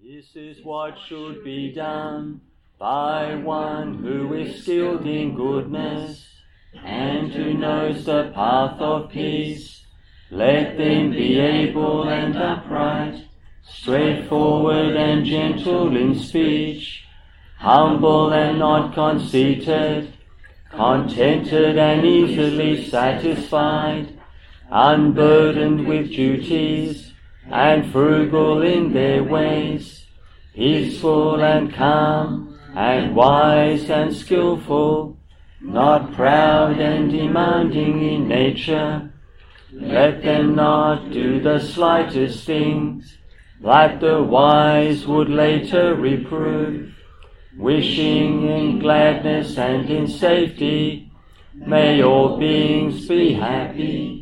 This is what should be done by one who is skilled in goodness and who knows the path of peace. Let them be able and upright, straightforward and gentle in speech, humble and not conceited, contented and easily satisfied, unburdened with duties, and frugal in their ways, peaceful and calm, and wise and skillful, not proud and demanding in nature. Let them not do the slightest things that the wise would later reprove, wishing in gladness and in safety, may all beings be happy.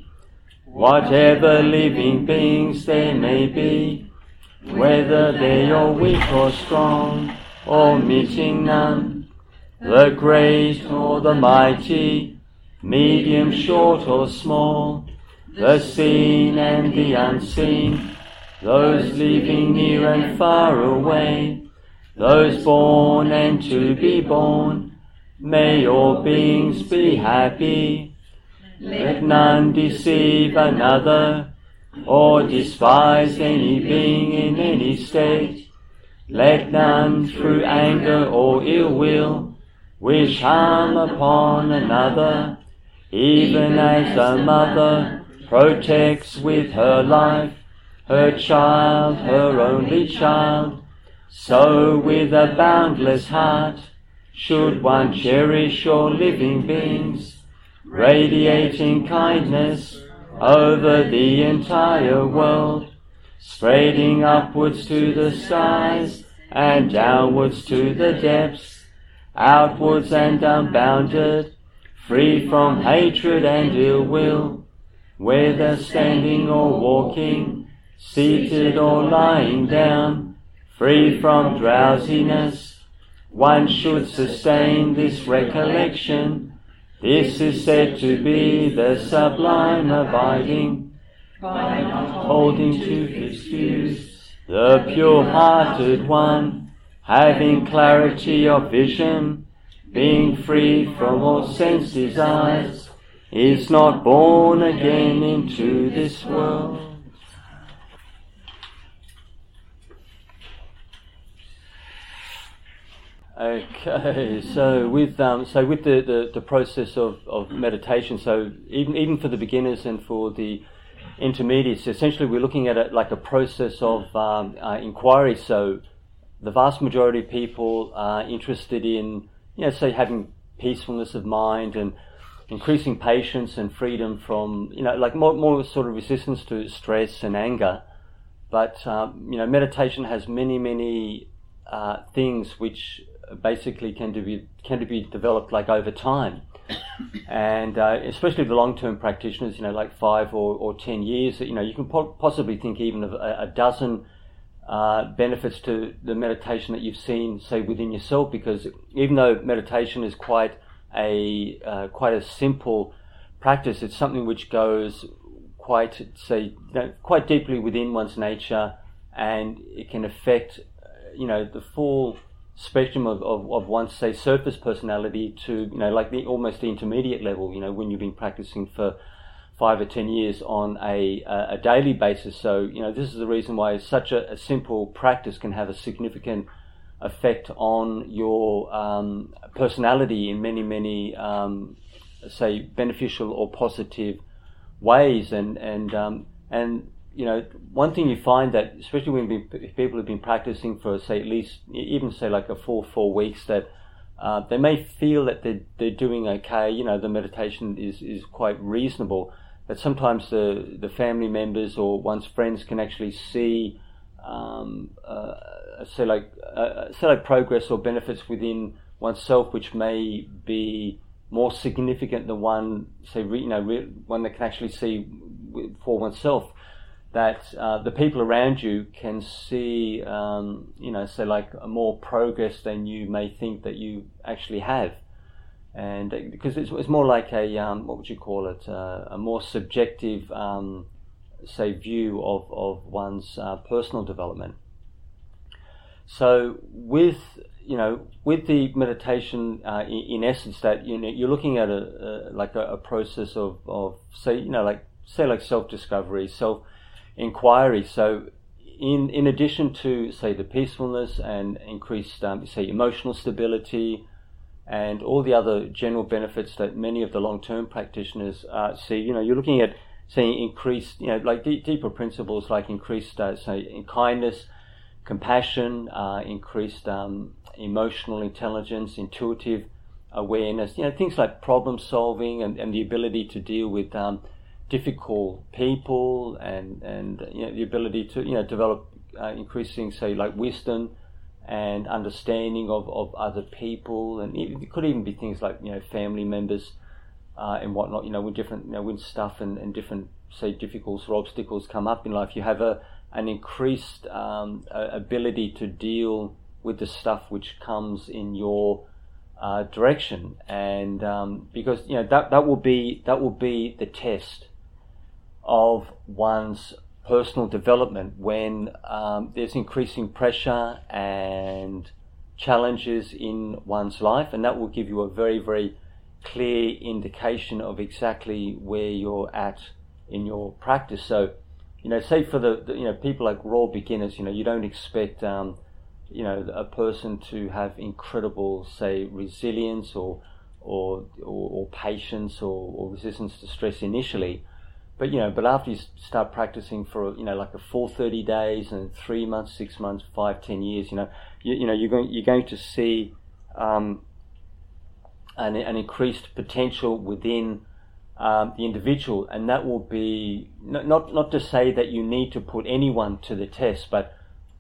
Whatever living beings there may be, whether they are weak or strong, omitting none, the great or the mighty, medium, short or small, the seen and the unseen, those living near and far away, those born and to be born, may all beings be happy. Let none deceive another, or despise any being in any state. Let none through anger or ill will wish harm upon another, even as a mother protects with her life her child, her only child, so with a boundless heart should one cherish all living beings, radiating kindness over the entire world, spreading upwards to the skies and downwards to the depths, outwards and unbounded, free from hatred and ill will, whether standing or walking, seated or lying down, free from drowsiness. One should sustain this recollection. This is said to be the sublime abiding, by not holding to fixed views. The pure-hearted one, having clarity of vision, being free from all sense desires, is not born again into this world. Okay, so with the process of meditation, so even for the beginners and for the intermediates, essentially we're looking at it like a process of inquiry. So the vast majority of people are interested in, say having peacefulness of mind and increasing patience and freedom from, like more sort of resistance to stress and anger. But meditation has many things which basically can be developed like over time, and especially the long-term practitioners, like 5 or 10 years, you can possibly think even of a dozen benefits to the meditation that you've seen, say, within yourself, because even though meditation is quite a simple practice, it's something which goes quite deeply within one's nature, and it can affect the full spectrum of one's, say, surface personality to, like almost the intermediate level, when you've been practicing for 5 or 10 years on a daily basis. So, this is the reason why such a simple practice can have a significant effect on your personality in many say, beneficial or positive ways. And one thing you find that, especially when people have been practicing for, say, at least, even say like a 4 weeks, that they may feel that they're doing okay, the meditation is quite reasonable, that sometimes the family members or one's friends can actually see, say like progress or benefits within oneself, which may be more significant than one, say, one that can actually see for oneself. That the people around you can see, say like more progress than you may think that you actually have, and because it's more like a what would you call it? A more subjective, say, view of one's personal development. So with the meditation, in essence, that you're looking at a process of say self-discovery, self-inquiry. So in addition to say the peacefulness and increased say emotional stability and all the other general benefits that many of the long-term practitioners see, you're looking at say increased deeper principles like increased say in kindness, compassion, increased emotional intelligence, intuitive awareness, things like problem solving and the ability to deal with difficult people and the ability to develop increasing say like wisdom and understanding of other people, and it could even be things like family members and whatnot. When different when stuff and different say difficulties or obstacles come up in life, you have an increased ability to deal with the stuff which comes in your direction, and because that will be the test of one's personal development when there's increasing pressure and challenges in one's life, and that will give you a very, very clear indication of exactly where you're at in your practice. So say for the people like raw beginners, you don't expect a person to have incredible say resilience or patience or resistance to stress initially, but after you start practicing for like a full 30 days and 3 months, 6 months, 5, 10 years, you're going to see an increased potential within the individual, and that will be not to say that you need to put anyone to the test, but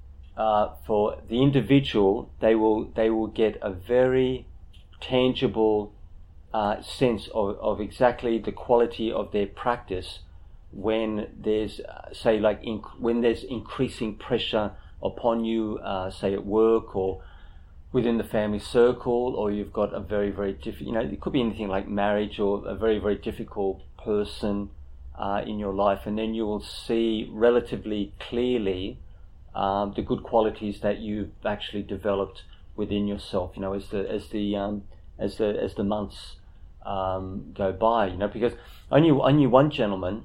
for the individual, they will get a very tangible sense of exactly the quality of their practice when there's say like when there's increasing pressure upon you, say at work or within the family circle, or you've got a very, very difficult, it could be anything like marriage or a very, very difficult person in your life, and then you will see relatively clearly the good qualities that you've actually developed within yourself, as the months go by, because I knew one gentleman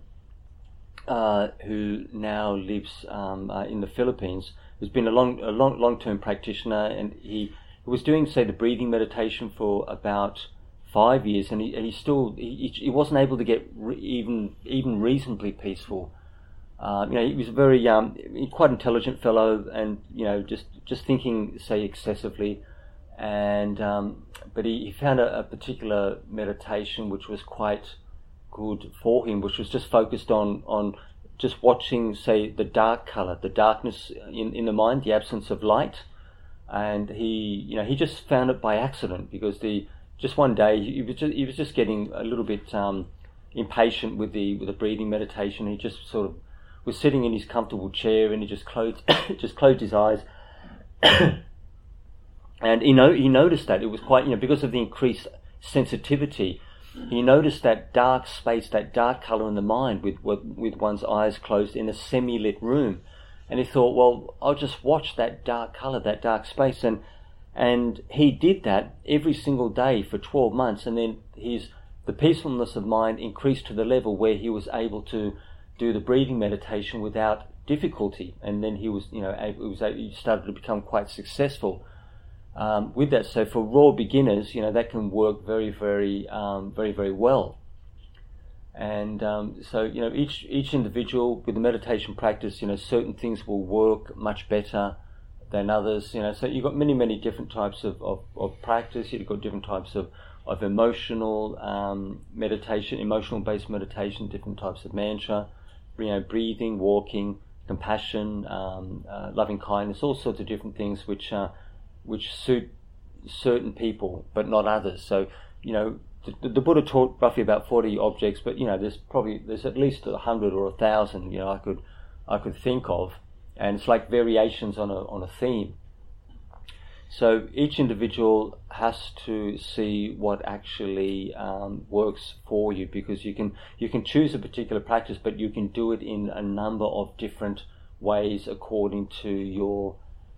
who now lives in the Philippines, who's been a long-term practitioner, and he was doing say the breathing meditation for about 5 years, and he wasn't able to get even reasonably peaceful. He was a very quite intelligent fellow, and just thinking say excessively, and but he found a particular meditation which was quite good for him, which was just focused on just watching say the dark color, the darkness in the mind, the absence of light, and he just found it by accident, because just one day he was just getting a little bit impatient with the breathing meditation. He just sort of was sitting in his comfortable chair, and he just closed his eyes. And he noticed that it was quite, because of the increased sensitivity, he noticed that dark space, that dark color in the mind with one's eyes closed in a semi-lit room. And he thought, well, I'll just watch that dark color, that dark space. And he did that every single day for 12 months. And then the peacefulness of mind increased to the level where he was able to do the breathing meditation without difficulty. And then he started to become quite successful with that. So for raw beginners, that can work very, very, very, very well. And so each individual with the meditation practice, certain things will work much better than others. So you've got many different types of practice. You've got different types of emotional meditation, emotional based meditation, different types of mantra, breathing, walking, compassion, loving kindness, all sorts of different things which suit certain people but not others. So the Buddha taught roughly about 40 objects, but there's at least 100 or 1,000 I could think of, and it's like variations on a theme. So each individual has to see what actually works for you, because you can choose a particular practice, but you can do it in a number of different ways according to your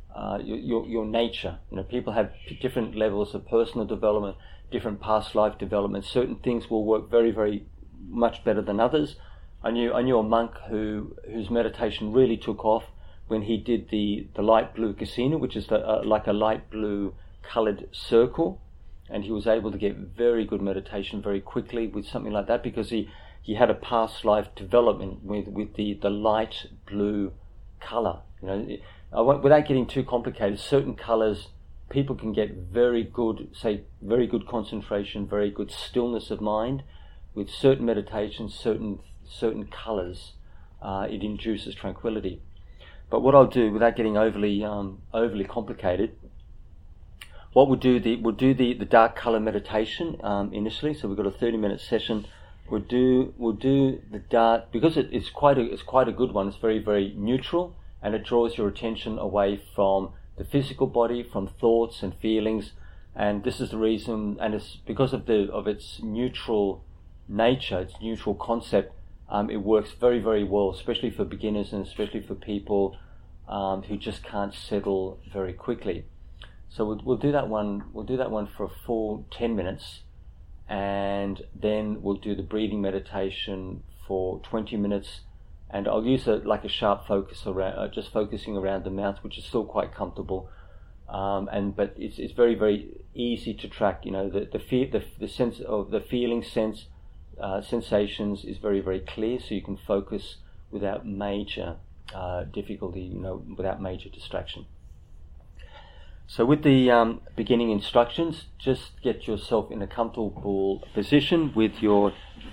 your nature. People have different levels of personal development, different past life development. Certain things will work very, very much better than others. I knew a monk whose meditation really took off when he did the light blue kasina, which is like a light blue coloured circle, and he was able to get very good meditation very quickly with something like that, because he had a past life development with the light blue colour. Without getting too complicated, certain colours, people can get very good concentration, very good stillness of mind with certain meditations, certain colours. It induces tranquility. But what I'll do, without getting overly complicated, we'll do the dark colour meditation initially. So we've got a 30-minute session. We'll do the dark, because it's quite a good one. It's very, very neutral, and it draws your attention away from the physical body, from thoughts and feelings. And this is the reason, and it's because of its neutral nature, its neutral concept. It works very, very well, especially for beginners and especially for people who just can't settle very quickly. So we'll do that one. We'll do that one for a full 10 minutes, and then we'll do the breathing meditation for 20 minutes. And I'll use a sharp focus around, just focusing around the mouth, which is still quite comfortable. But it's very, very easy to track. The sense of the feeling sensations is very, very clear, so you can focus without major difficulty, without major distraction. So with the beginning instructions, just get yourself in a comfortable position with your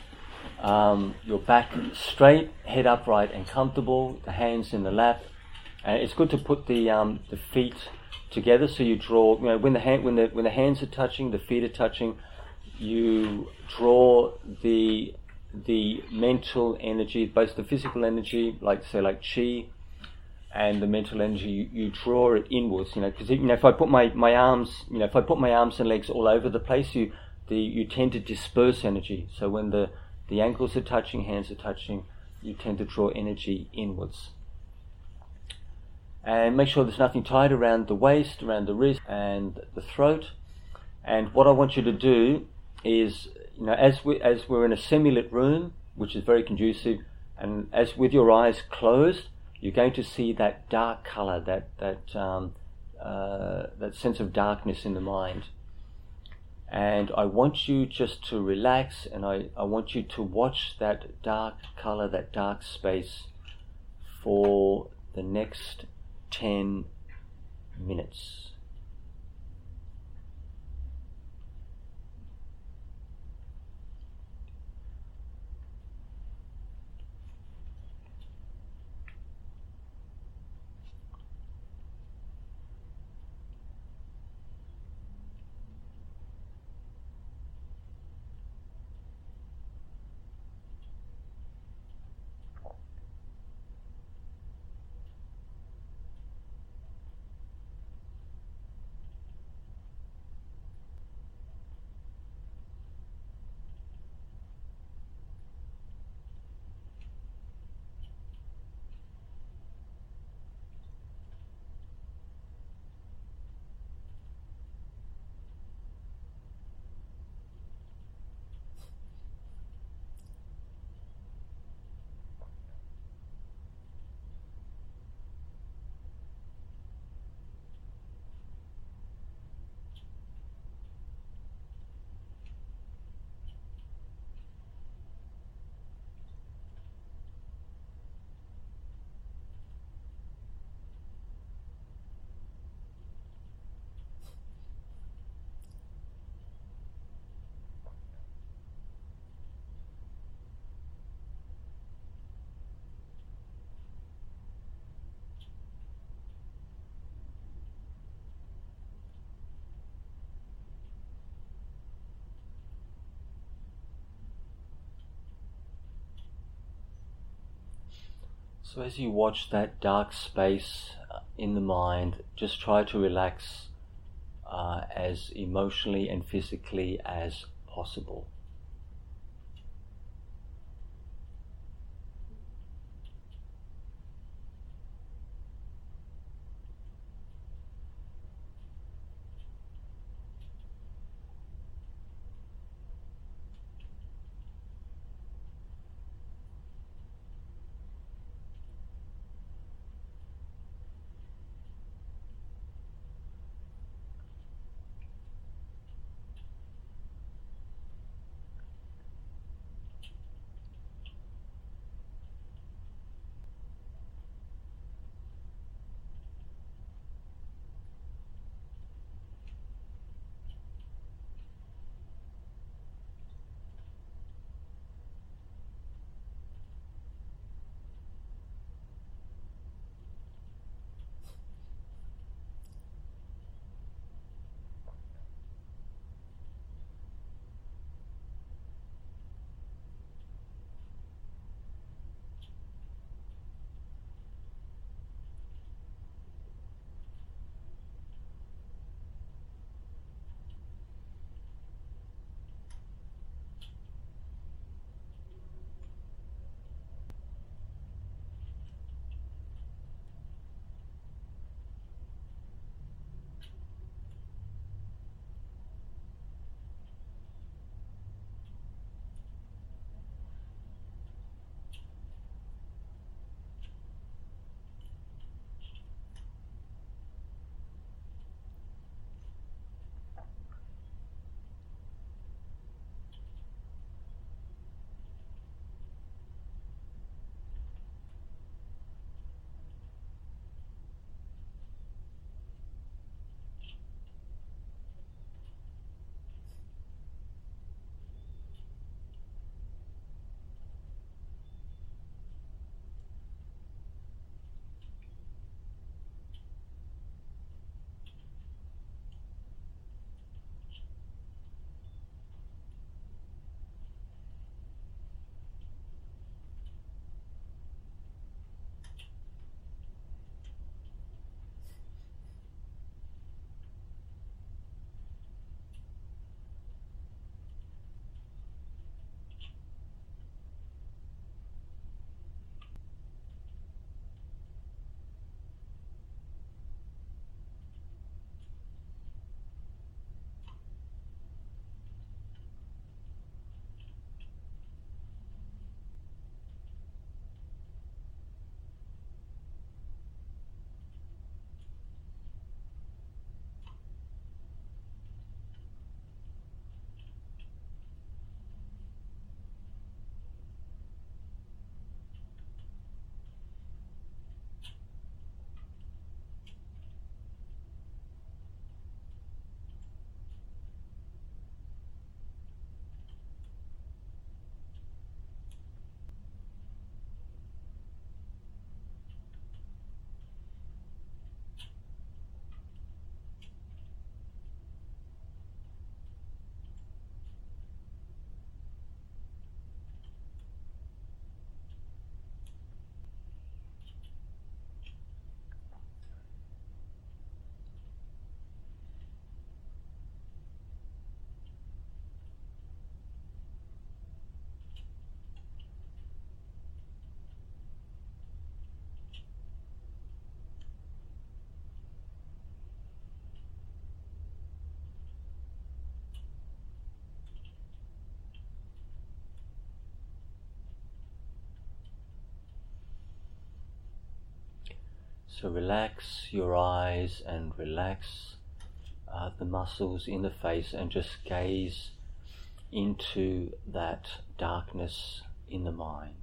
back straight, head upright and comfortable, the hands in the lap. And it's good to put the feet together, so you draw. When the hands are touching, the feet are touching. You draw the mental energy, both the physical energy, like chi, and the mental energy. You draw it inwards, because if I put my arms, if I put my arms and legs all over the place, you tend to disperse energy. So when the ankles are touching, hands are touching, you tend to draw energy inwards. And make sure there's nothing tight around the waist, around the wrist, and the throat. And what I want you to do is, as we're in a semi-lit room, which is very conducive, and as with your eyes closed, you're going to see that dark colour, that sense of darkness in the mind. And I want you just to relax, and I want you to watch that dark colour, that dark space, for the next 10 minutes. So as you watch that dark space in the mind, just try to relax as emotionally and physically as possible. So relax your eyes and relax the muscles in the face and just gaze into that darkness in the mind.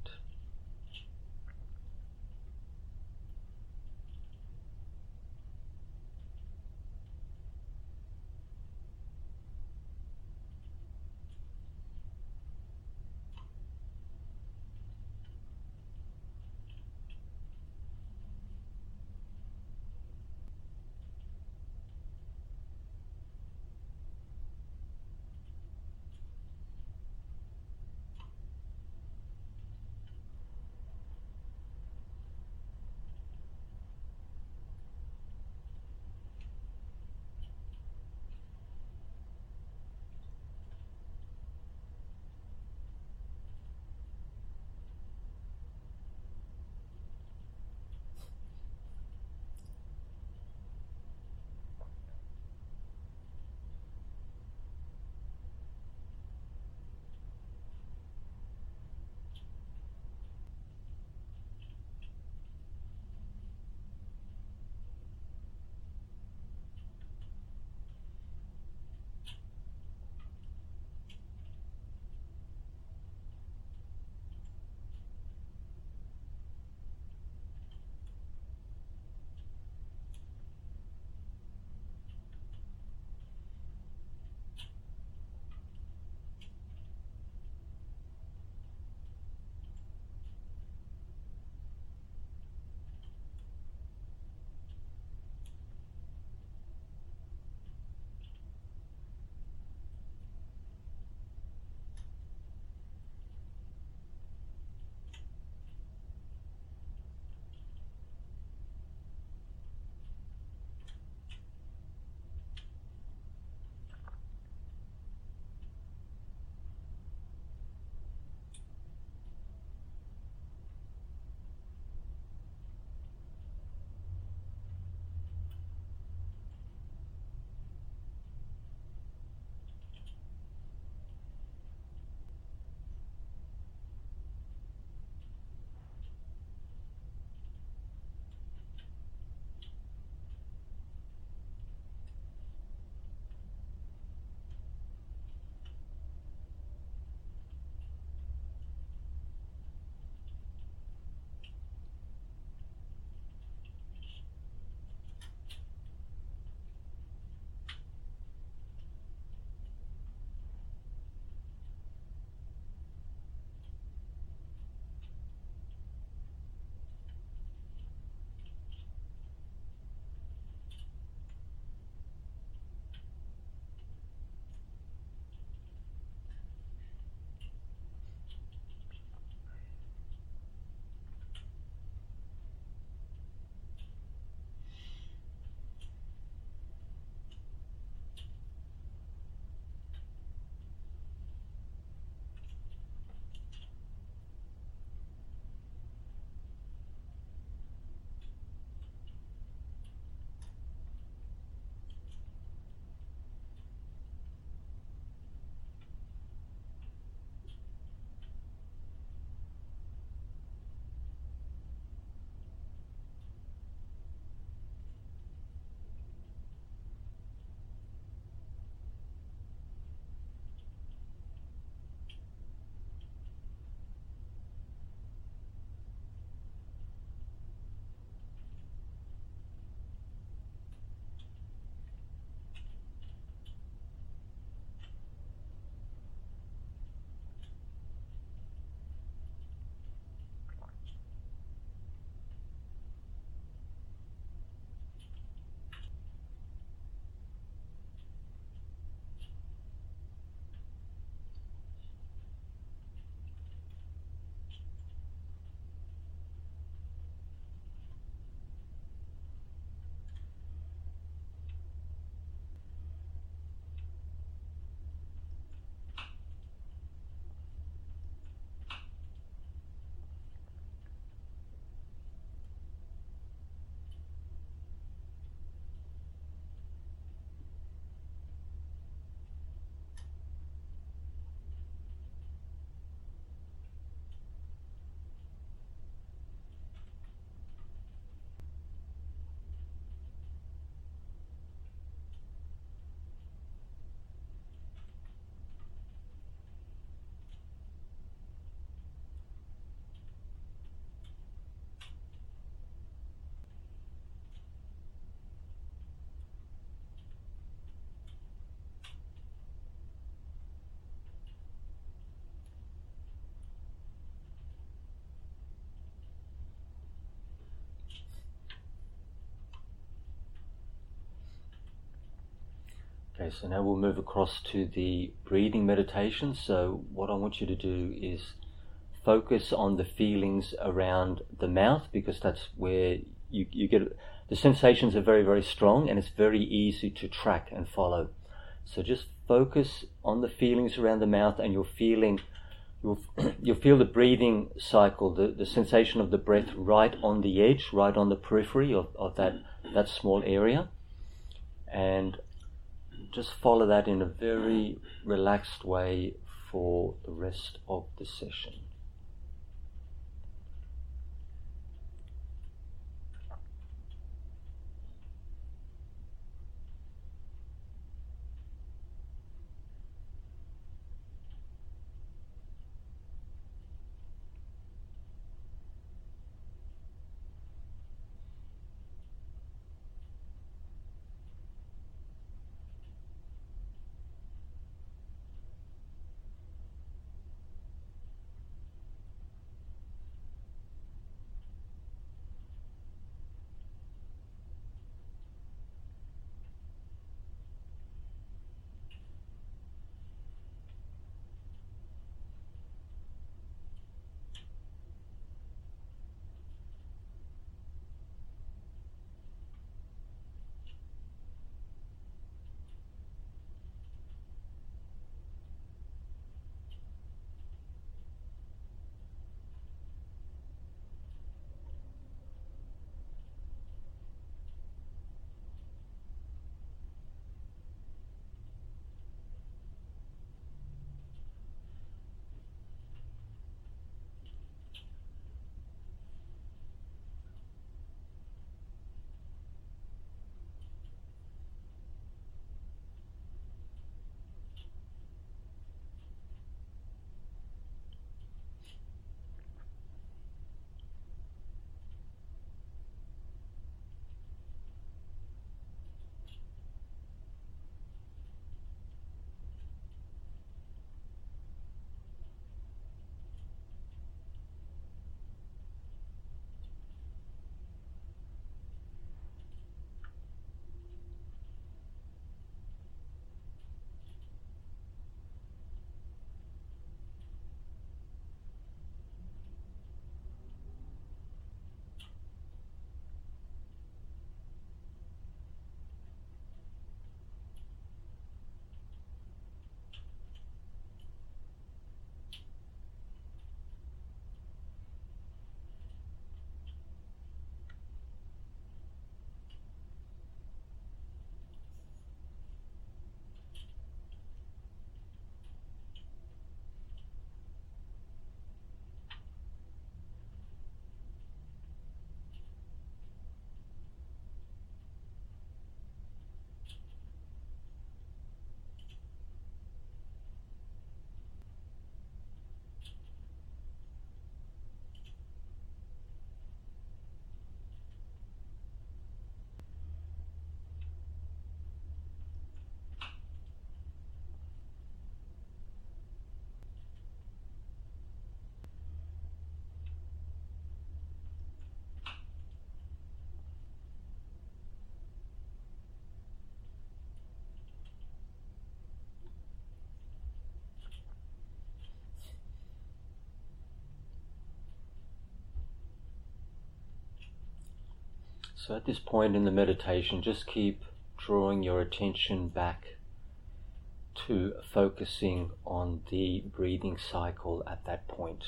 Okay, so now we'll move across to the breathing meditation. So what I want you to do is focus on the feelings around the mouth, because that's where you get the sensations are very, very strong, and it's very easy to track and follow. So just focus on the feelings around the mouth, and you'll feel the breathing cycle, the sensation of the breath right on the edge, right on the periphery of that small area. And just follow that in a very relaxed way for the rest of the session. So at this point in the meditation, just keep drawing your attention back to focusing on the breathing cycle at that point.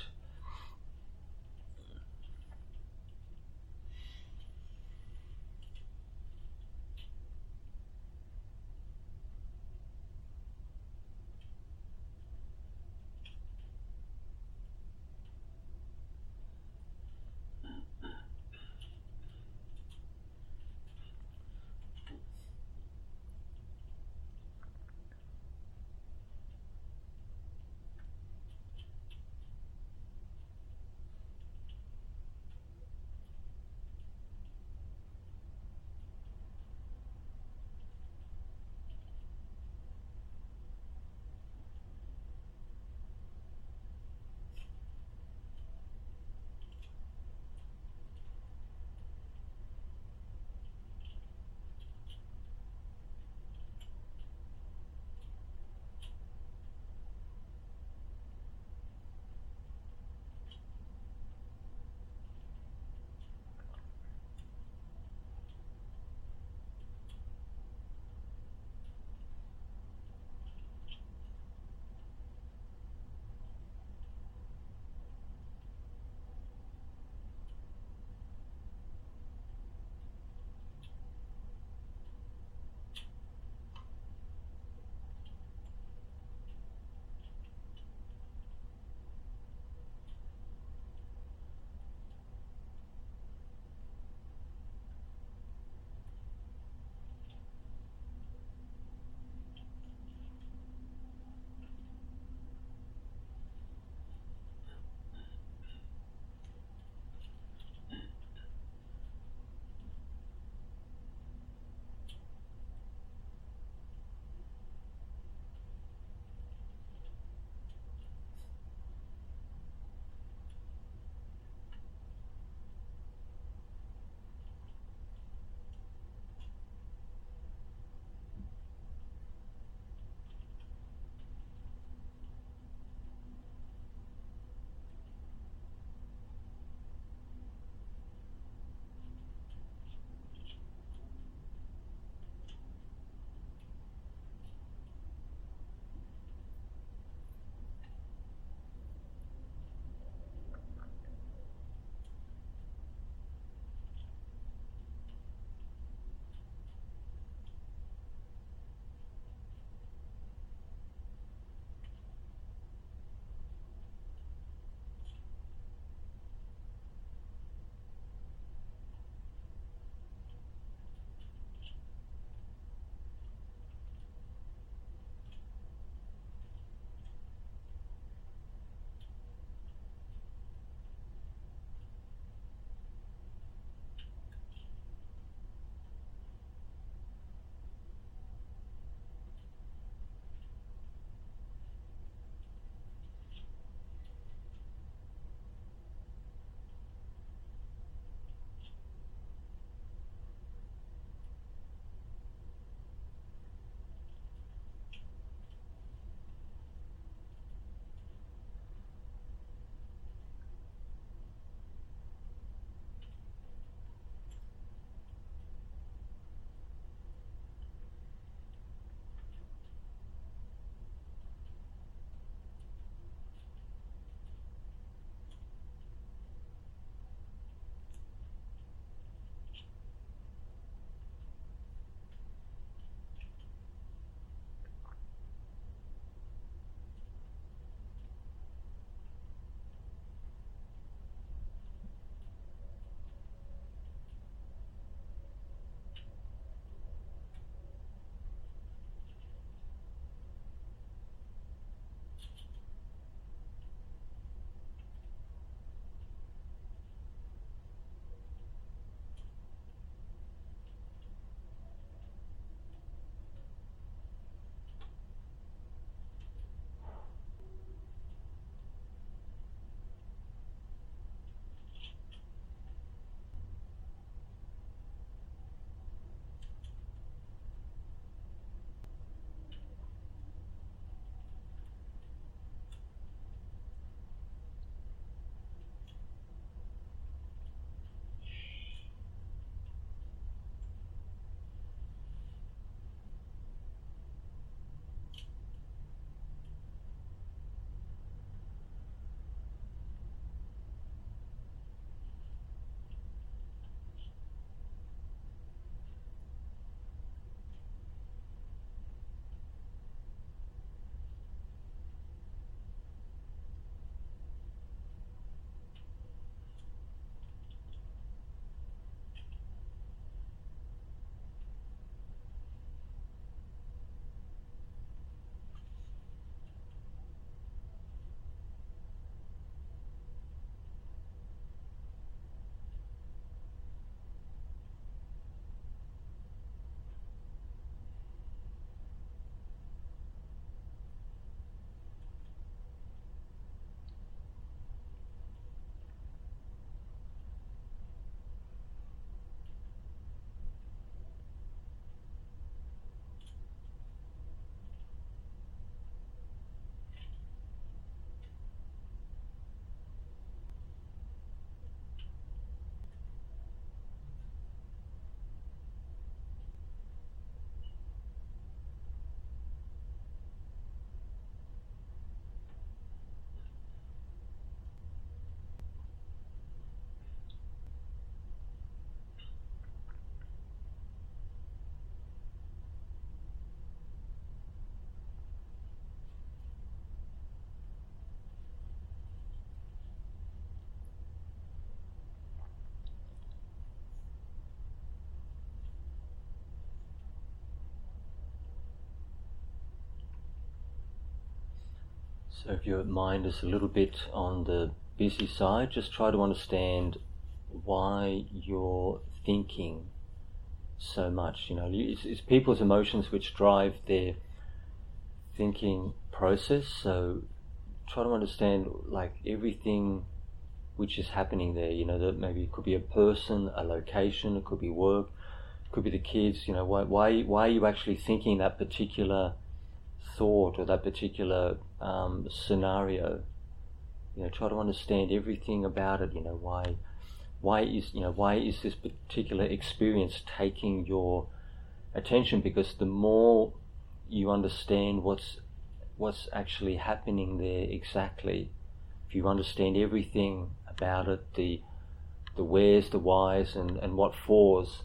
So if your mind is a little bit on the busy side, just try to understand why you're thinking so much. It's people's emotions which drive their thinking process. So try to understand like everything which is happening there. That maybe it could be a person, a location, it could be work, it could be the kids. Why are you actually thinking that particular thought or that particular scenario? Try to understand everything about it. Why is this particular experience taking your attention? Because the more you understand what's actually happening there exactly, if you understand everything about it, the wheres, the whys, and what fors,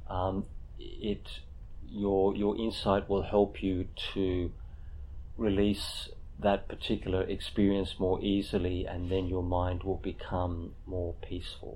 your insight will help you to release that particular experience more easily, and then your mind will become more peaceful.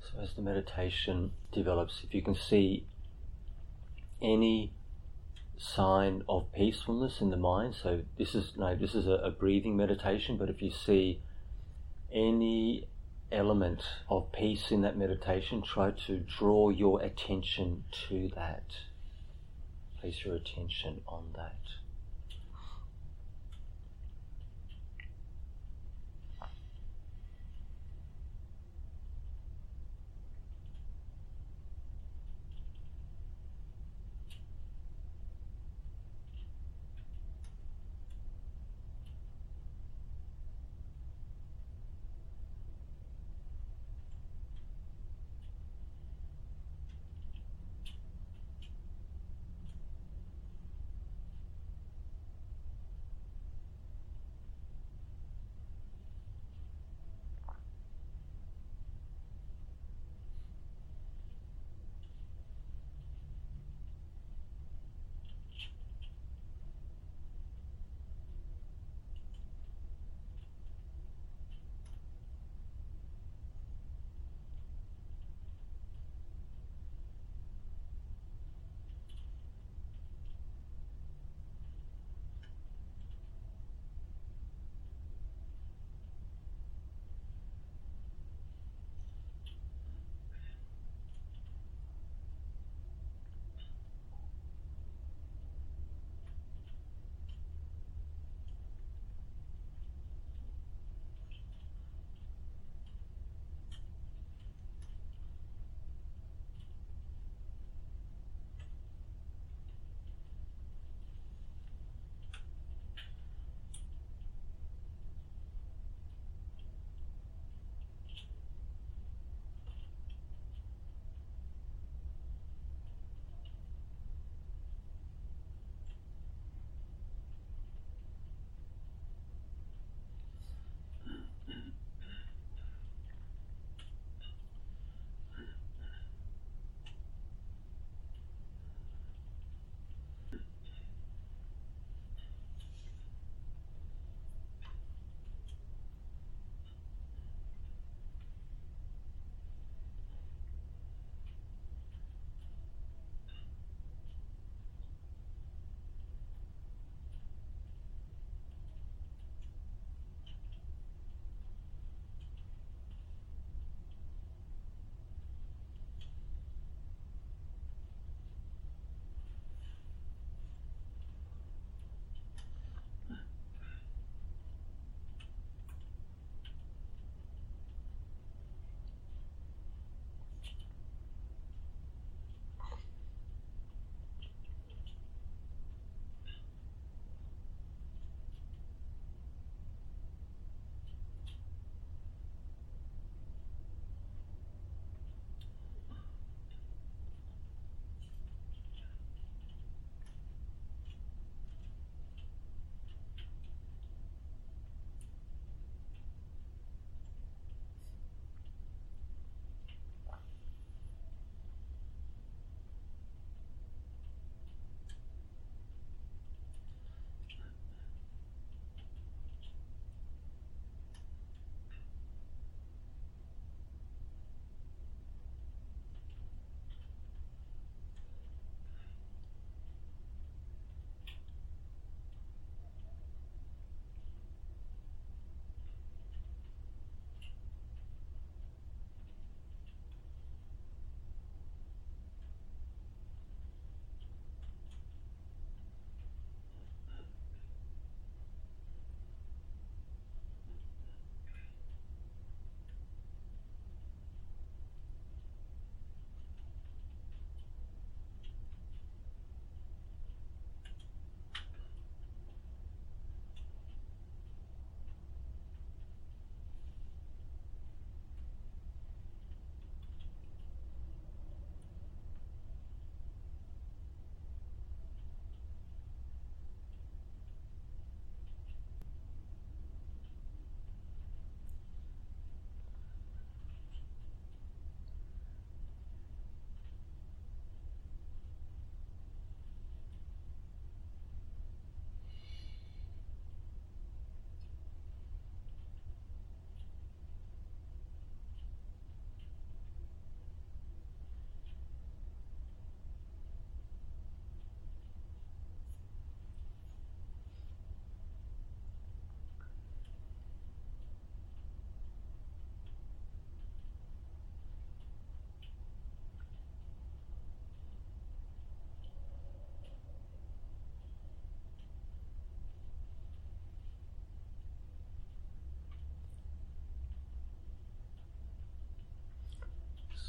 So as the meditation develops, if you can see any sign of peacefulness in the mind, so this is a breathing meditation, but if you see any element of peace in that meditation, try to draw your attention to that. Place your attention on that.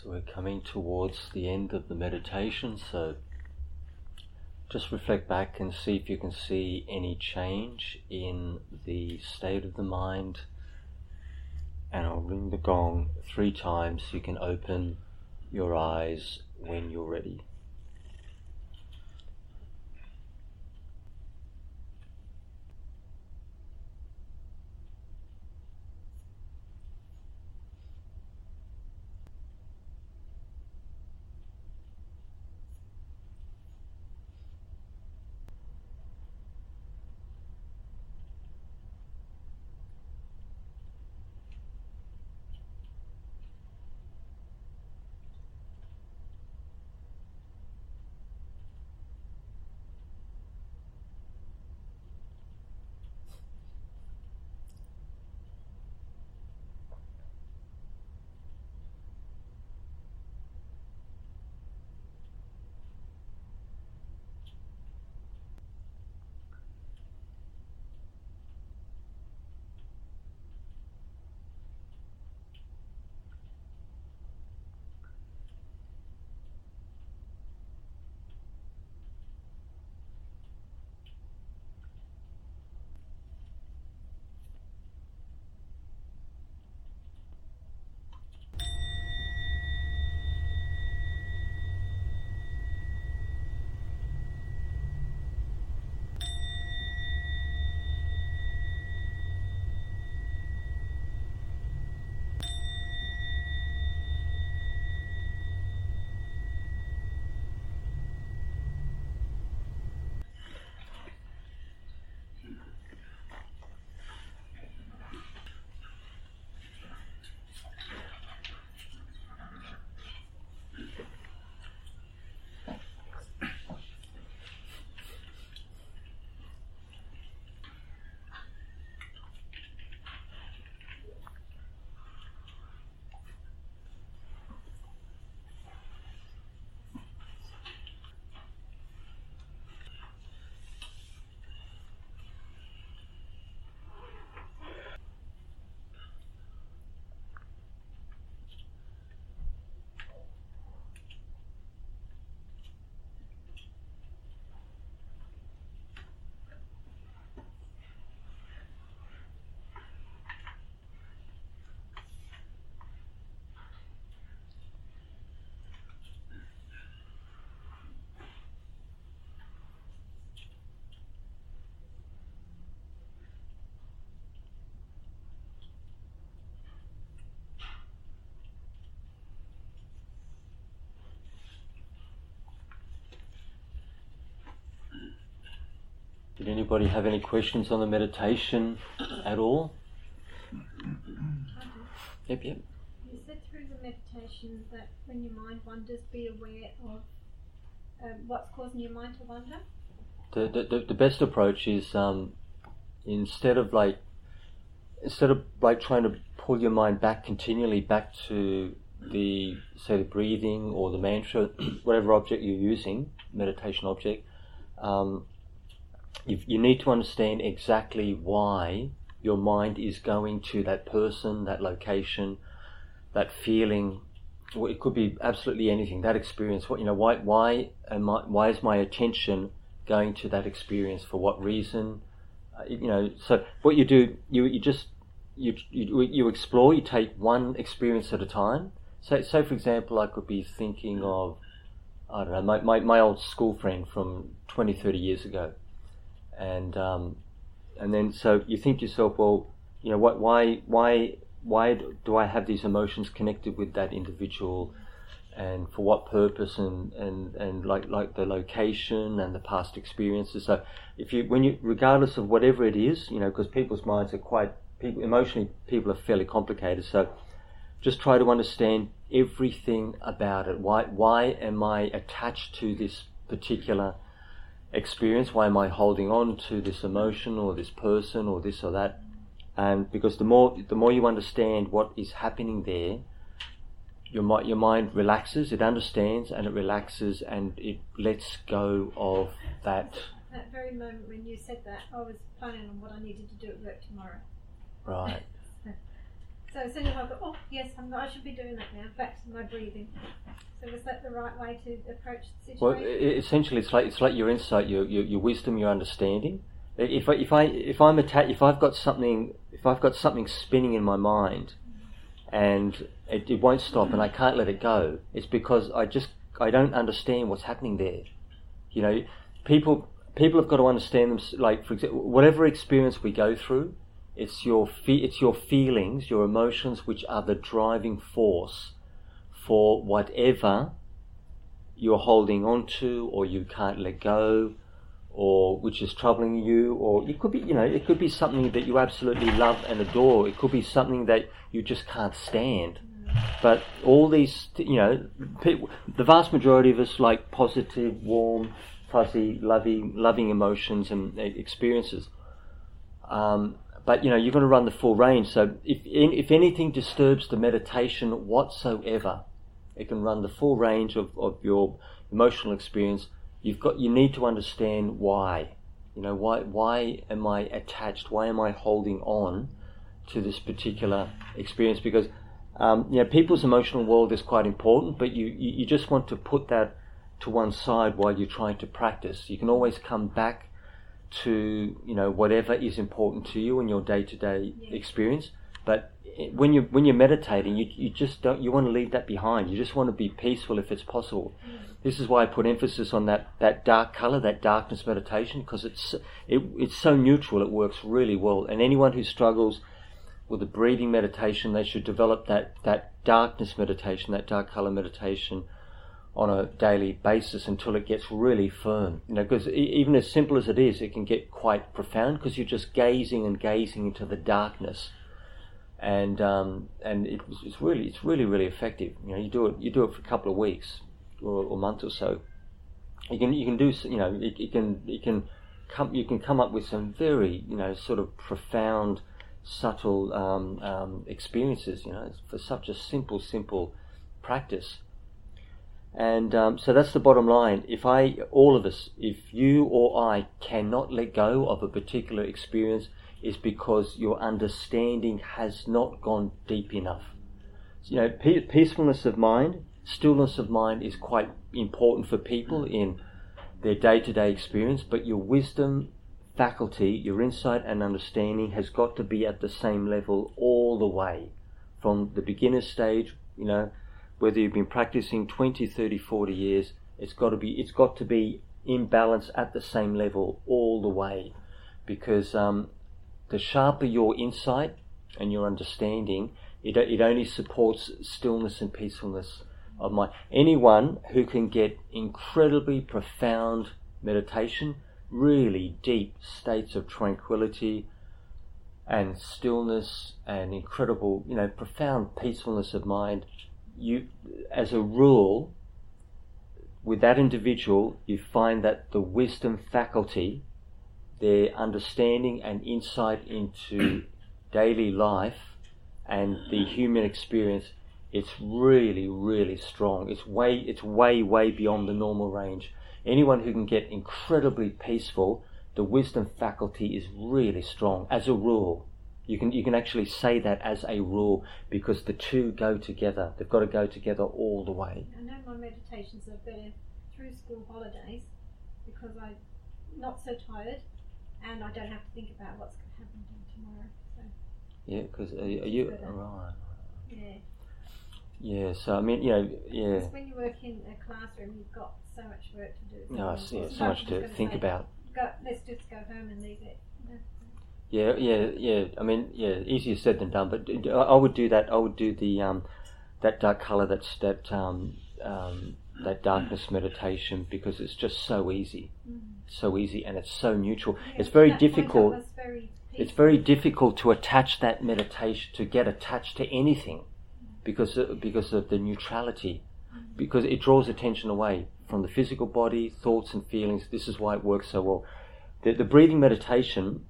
So we're coming towards the end of the meditation, so just reflect back and see if you can see any change in the state of the mind. And I'll ring the gong 3 times so you can open your eyes when you're ready. Did anybody have any questions on the meditation at all? Yep. You said through the meditation that when your mind wanders, be aware of what's causing your mind to wander. The best approach is instead of trying to pull your mind back continually back to the breathing or the mantra, whatever object you're using, meditation object. You need to understand exactly why your mind is going to that person, that location, that feeling. Well, it could be absolutely anything. That experience. Why is my attention going to that experience? For what reason? So what you do, you explore. You take one experience at a time. So for example, I could be thinking of, I don't know, my old school friend from 20, 30 years ago. And then so you think to yourself, well, why do I have these emotions connected with that individual, and for what purpose, and like the location and the past experiences. So regardless of whatever it is, because people's minds are emotionally people are fairly complicated. So just try to understand everything about it. Why am I attached to this particular experience? Why am I holding on to this emotion or this person or this or that? And because the more you understand what is happening there, your mind relaxes, it understands, and it relaxes, and it lets go of that. That very moment when you said that, I was planning on what I needed to do at work tomorrow. Right. So as soon as I thought, oh yes, I should be doing that now. Back to my breathing. So was that the right way to approach the situation? Well, essentially, it's like your insight, your wisdom, your understanding. If I've got something spinning in my mind, and it won't stop, and I can't let it go, it's because I don't understand what's happening there. You know, people have got to understand them. Like, for example, whatever experience we go through, it's your feelings, your emotions, which are the driving force for whatever you're holding on to, or you can't let go, or which is troubling you, or it could be something that you absolutely love and adore. It could be something that you just can't stand. But all these, people, the vast majority of us like positive, warm, fuzzy, loving emotions and experiences. But you're going to run the full range. So if anything disturbs the meditation whatsoever, it can run the full range of your emotional experience. You need to understand why. Why am I attached? Why am I holding on to this particular experience? Because people's emotional world is quite important, but you just want to put that to one side while you're trying to practice. You can always come back to whatever is important to you in your day-to-day experience. But when you're meditating, you just don't. You want to leave that behind. You just want to be peaceful if it's possible. This is why I put emphasis on that dark color, that darkness meditation, because it's so neutral. It works really well. And anyone who struggles with the breathing meditation, they should develop that darkness meditation, that dark color meditation, on a daily basis until it gets really firm. Because even as simple as it is, it can get quite profound because you're just gazing into the darkness. And it's really effective. You do it for a couple of weeks or a month or so. You can come up with some very sort of profound, subtle experiences. For such a simple practice. And so that's the bottom line. If you or I cannot let go of a particular experience, is because your understanding has not gone deep enough. Peacefulness of mind, stillness of mind is quite important for people in their day-to-day experience, but your wisdom faculty, your insight and understanding has got to be at the same level all the way. From the beginner stage, whether you've been practicing 20, 30, 40 years, it's got to be in balance at the same level all the way. Because the sharper your insight and your understanding, it only supports stillness and peacefulness of mind. Anyone who can get incredibly profound meditation, really deep states of tranquility and stillness and incredible, profound peacefulness of mind, as a rule, with that individual, you find that the wisdom faculty, their understanding and insight into daily life and the human experience, it's really strong. It's way beyond the normal range. Anyone who can get incredibly peaceful, the wisdom faculty is really strong as a rule. You can actually say that as a rule because the two go together. They've got to go together all the way. I know my meditations are better through school holidays because I'm not so tired and I don't have to think about what's going to happen tomorrow. So yeah, because are you right? Yeah. Yeah. So I mean, Because when you work in a classroom, you've got so much work to do. No, so much to think about. Let's just go home and leave it. Yeah. I mean, easier said than done. But I would do that. I would do the that dark color, that darkness meditation, because it's just so easy, and it's so neutral. Yeah, it's very difficult. It's very difficult to attach that meditation, to get attached to anything, because of the neutrality, because it draws attention away from the physical body, thoughts and feelings. This is why it works so well. The breathing meditation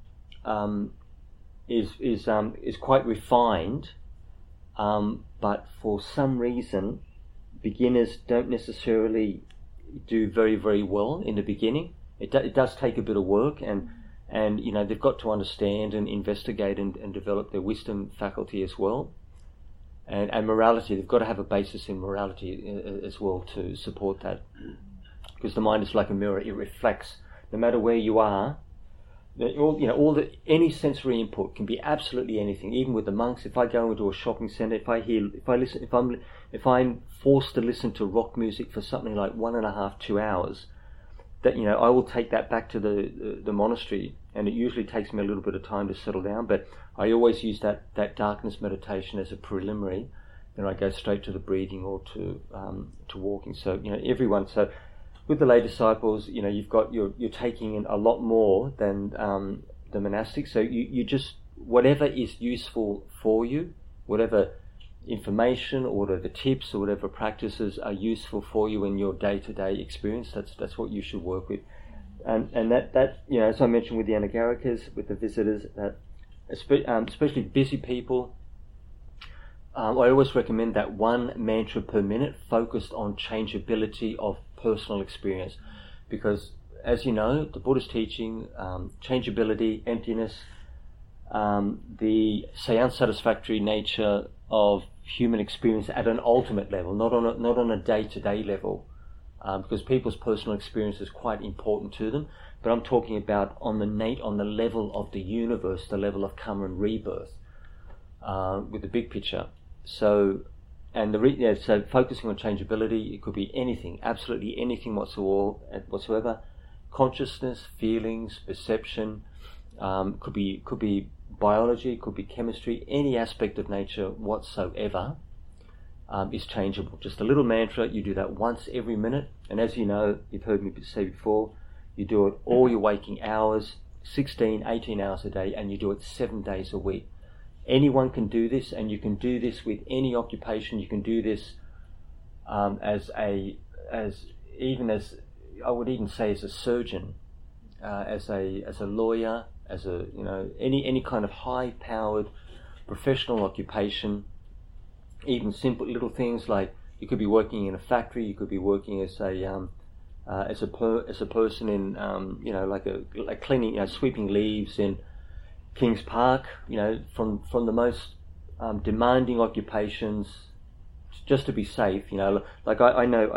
is quite refined, but for some reason beginners don't necessarily do very well in the beginning. It does take a bit of work, and they've got to understand and investigate and develop their wisdom faculty as well. and morality. They've got to have a basis in morality as well to support that, because the mind is like a mirror. It reflects, no matter where you are. Any sensory input can be absolutely anything. Even with the monks, if I go into a shopping centre, if I'm forced to listen to rock music for something like 1.5 to 2 hours, that I will take that back to the monastery, and it usually takes me a little bit of time to settle down. But I always use that darkness meditation as a preliminary. Then I go straight to the breathing or to walking. So everyone. So with the lay disciples, you're taking in a lot more than the monastics. So you just, whatever is useful for you, whatever information or whatever tips or whatever practices are useful for you in your day-to-day experience, that's what you should work with. And that as I mentioned with the Anagarikas, with the visitors, that especially busy people, I always recommend that one mantra per minute focused on changeability of personal experience, because as you know, the Buddha's teaching, changeability, emptiness, the unsatisfactory nature of human experience at an ultimate level, not on a day-to-day level, because people's personal experience is quite important to them. But I'm talking about on the level of the universe, the level of karma and rebirth, with the big picture. So. So focusing on changeability, it could be anything, absolutely anything whatsoever. Consciousness, feelings, perception, could be biology, could be chemistry, any aspect of nature whatsoever is changeable. Just a little mantra, you do that once every minute, and as you know, you've heard me say before, you do it all your waking hours, 16, 18 hours a day, and you do it 7 days a week. Anyone can do this, and you can do this with any occupation. You can do this as I would even say as a surgeon, as a lawyer, as any kind of high-powered professional occupation. Even simple little things like you could be working in a factory, you could be working as a person in like cleaning, sweeping leaves in Kings Park, from the most demanding occupations, just to be safe. Like I know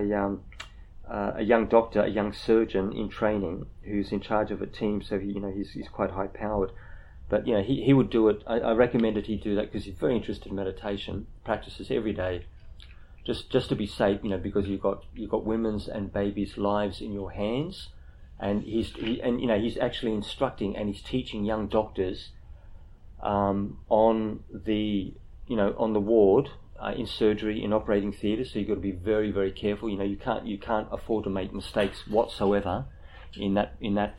a young doctor, a young surgeon in training who's in charge of a team, so he's quite high powered. But he would do it. I recommended he do that because he's very interested in meditation, practices every day, just to be safe. Because you've got women's and babies' lives in your hands. And he's actually instructing and he's teaching young doctors on the ward, in surgery, in operating theatre. So you've got to be very, very careful. You can't afford to make mistakes whatsoever in that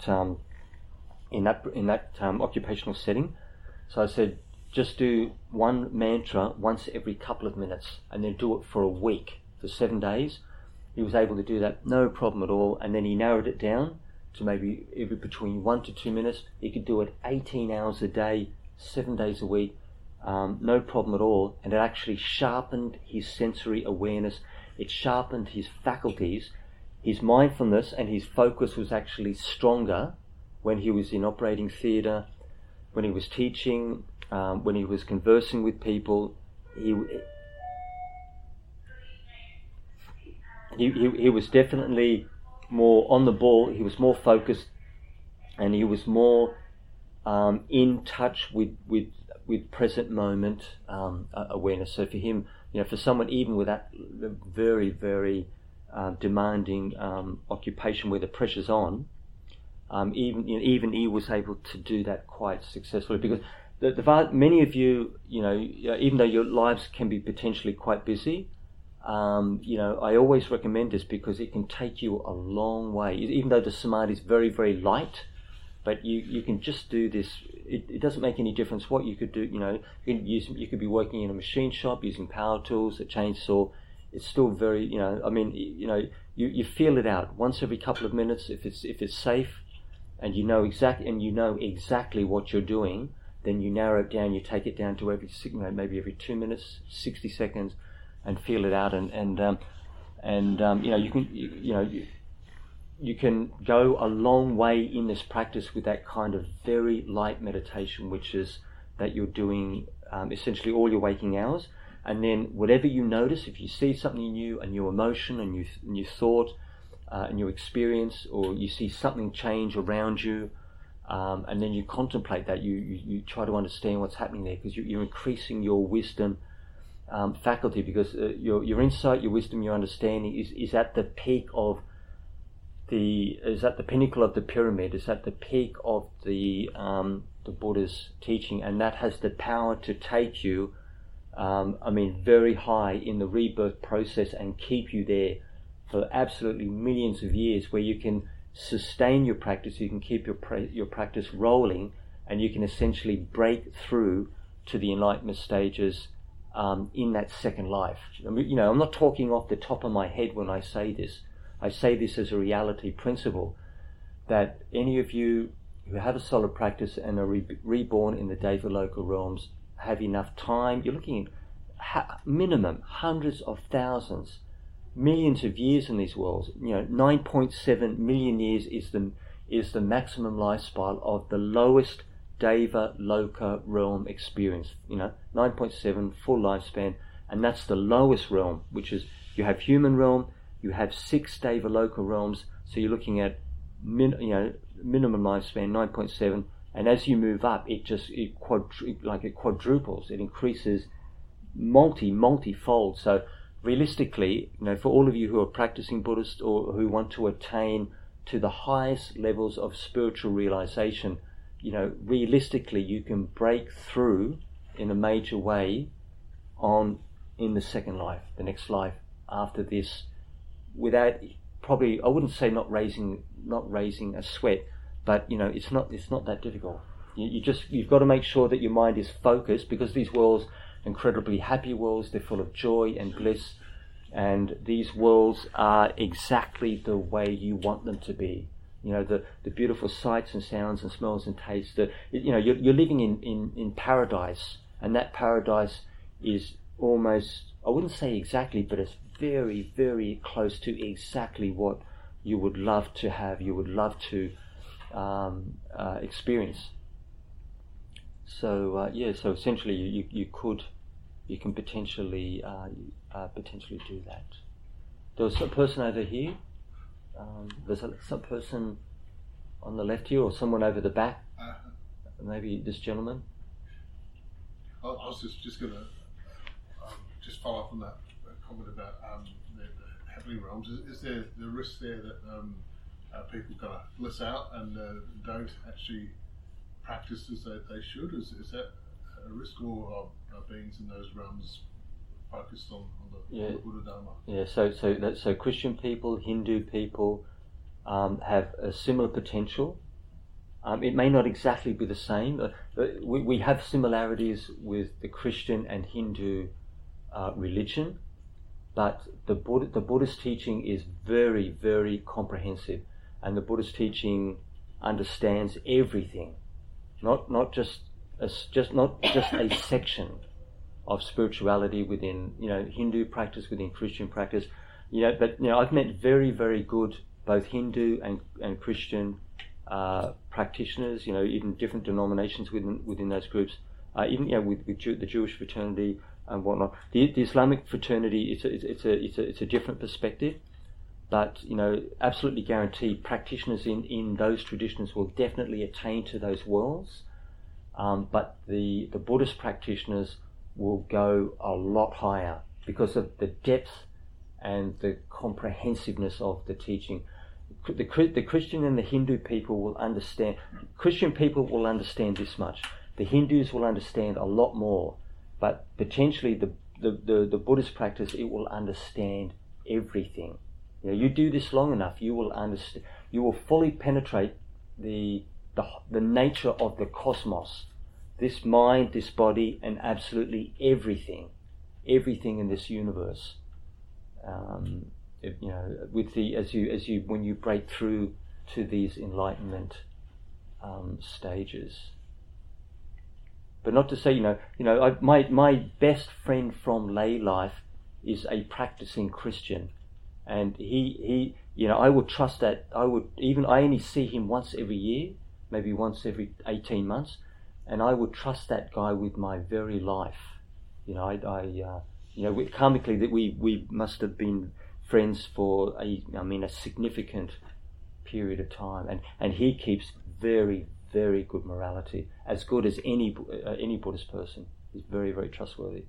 occupational setting. So I said, just do one mantra once every couple of minutes, and then do it for a week, for 7 days. He was able to do that, no problem at all. And then he narrowed it down to maybe between 1 to 2 minutes. He could do it 18 hours a day, 7 days a week, no problem at all. And it actually sharpened his sensory awareness. It sharpened his faculties. His mindfulness and his focus was actually stronger when he was in operating theatre, when he was teaching, when he was conversing with people. He was definitely more on the ball. He was more focused, and he was more in touch with present moment awareness. So for him, for someone even with that very, very demanding occupation where the pressure's on, even he was able to do that quite successfully. Because many of you, even though your lives can be potentially quite busy, I always recommend this because it can take you a long way. Even though the samadhi is very, very light, but you can just do this. It doesn't make any difference what you could do. You could be working in a machine shop using power tools, a chainsaw. It's still very, you feel it out once every couple of minutes. If it's safe, and you know exactly what you're doing, then you narrow it down. You take it down to maybe every 2 minutes, 60 seconds. And feel it out, you can go a long way in this practice with that kind of very light meditation, which is that you're doing essentially all your waking hours. and then whatever you notice, if you see something new, a new emotion, a new thought, a new experience, or you see something change around you, and then you contemplate that, you try to understand what's happening there, because you're increasing your wisdom faculty, because your insight, your wisdom, your understanding is at the peak of is at the pinnacle of the pyramid, is at the peak of the Buddha's teaching, and that has the power to take you, very high in the rebirth process and keep you there for absolutely millions of years, where you can sustain your practice, you can keep your practice rolling, and you can essentially break through to the enlightenment stages in that second life. I'm not talking off the top of my head when I say this. I say this as a reality principle, that any of you who have a solid practice and are reborn in the Devaloka realms have enough time. You're looking at minimum hundreds of thousands, millions of years in these worlds. 9.7 million years is the maximum lifespan of the lowest Devaloka realm experience. 9.7 full lifespan, and that's the lowest realm, which is, you have human realm, you have 6 Devaloka realms, so you're looking at minimum lifespan 9.7, and as you move up, it quadruples, it increases multi-fold. So realistically, for all of you who are practicing Buddhist or who want to attain to the highest levels of spiritual realization, realistically you can break through in a major way in the second life, the next life after this, without probably, I wouldn't say not raising a sweat, but it's not that difficult. You've got to make sure that your mind is focused, because these worlds, incredibly happy worlds, they're full of joy and bliss, and these worlds are exactly the way you want them to be. The beautiful sights and sounds and smells and tastes. You're living in paradise, and that paradise is almost, I wouldn't say exactly, but it's very, very close to exactly what you would love to have, you would love to experience. So so essentially you can potentially do that. There was a person over here. There's some person on the left here, or someone over the back. Maybe this gentleman. I was just going to just follow up on that comment about the heavenly realms. Is there the risk there that people kind of bliss out and don't actually practice as they should? Is that a risk, or are beings in those realms focused on the Buddha Dharma? Yeah, so Christian people, Hindu people have a similar potential. It may not exactly be the same. We have similarities with the Christian and Hindu religion, but the Buddhist teaching is very, very comprehensive, and the Buddhist teaching understands everything, not just a section of spirituality within Hindu practice, within Christian practice. But I've met very, very good both Hindu and Christian practitioners. Even different denominations within those groups. Even with the Jewish fraternity and whatnot. The Islamic fraternity, it's a different perspective, but absolutely guarantee practitioners in those traditions will definitely attain to those worlds. But the Buddhist practitioners will go a lot higher because of the depth and the comprehensiveness of the teaching. The Christian and the Hindu people will understand. Christian people will understand this much. The Hindus will understand a lot more, but potentially the Buddhist practice, it will understand everything. You do this long enough, you will understand. You will fully penetrate the nature of the cosmos, this mind, this body, and absolutely everything in this universe. With when you break through to these enlightenment stages. But not to say, my best friend from lay life is a practicing Christian, and he I would trust that. I only see him once every year, maybe once every 18 months, and I would trust that guy with my very life. karmically that we must have been friends for a significant period of time, and he keeps very, very good morality, as good as any Buddhist person. He's very, very trustworthy.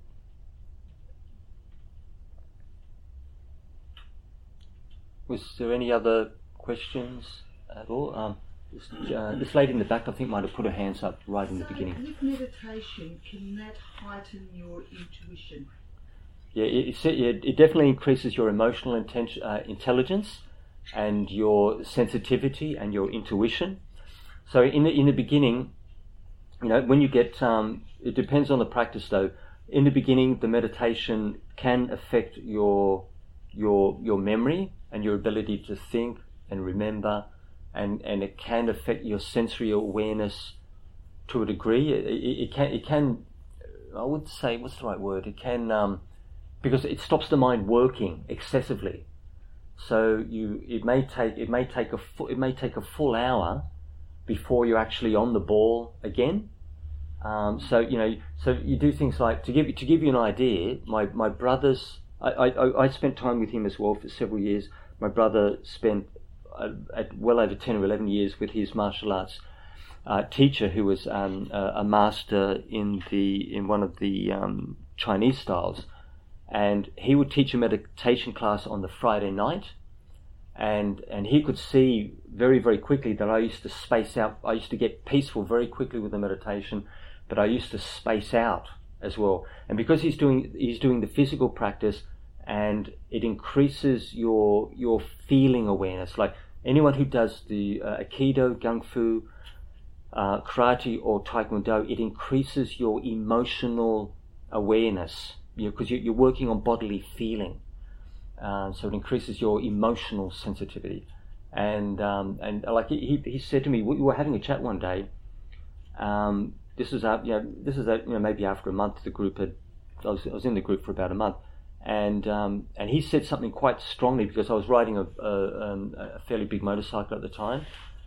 Was there any other questions at all? This lady in the back, I think, might have put her hands up right in the beginning. With meditation, can that heighten your intuition? Yeah, it definitely increases your emotional intelligence and your sensitivity and your intuition. So in the beginning, when you get, it depends on the practice though. In the beginning, the meditation can affect your memory and your ability to think and remember, and it can affect your sensory awareness to a degree. It can, I would say, what's the right word? It can, because it stops the mind working excessively. So it may take a full hour before you're actually on the ball again. So you do things like, to give you an idea, my brother's, I spent time with him as well for several years. My brother spent well over 10 or 11 years with his martial arts teacher, who was a master in one of the Chinese styles, and he would teach a meditation class on the Friday night, and he could see very, very quickly that I used to space out. I used to get peaceful very quickly with the meditation, but I used to space out as well. And because he's doing the physical practice, and it increases your feeling awareness. Like anyone who does the Aikido, Gung Fu, karate or Taekwondo, it increases your emotional awareness, because you're working on bodily feeling. So it increases your emotional sensitivity. And like he said to me, we were having a chat one day. This was maybe after a month. The group I was in the group for about a month, and he said something quite strongly, because I was riding a fairly big motorcycle at the time,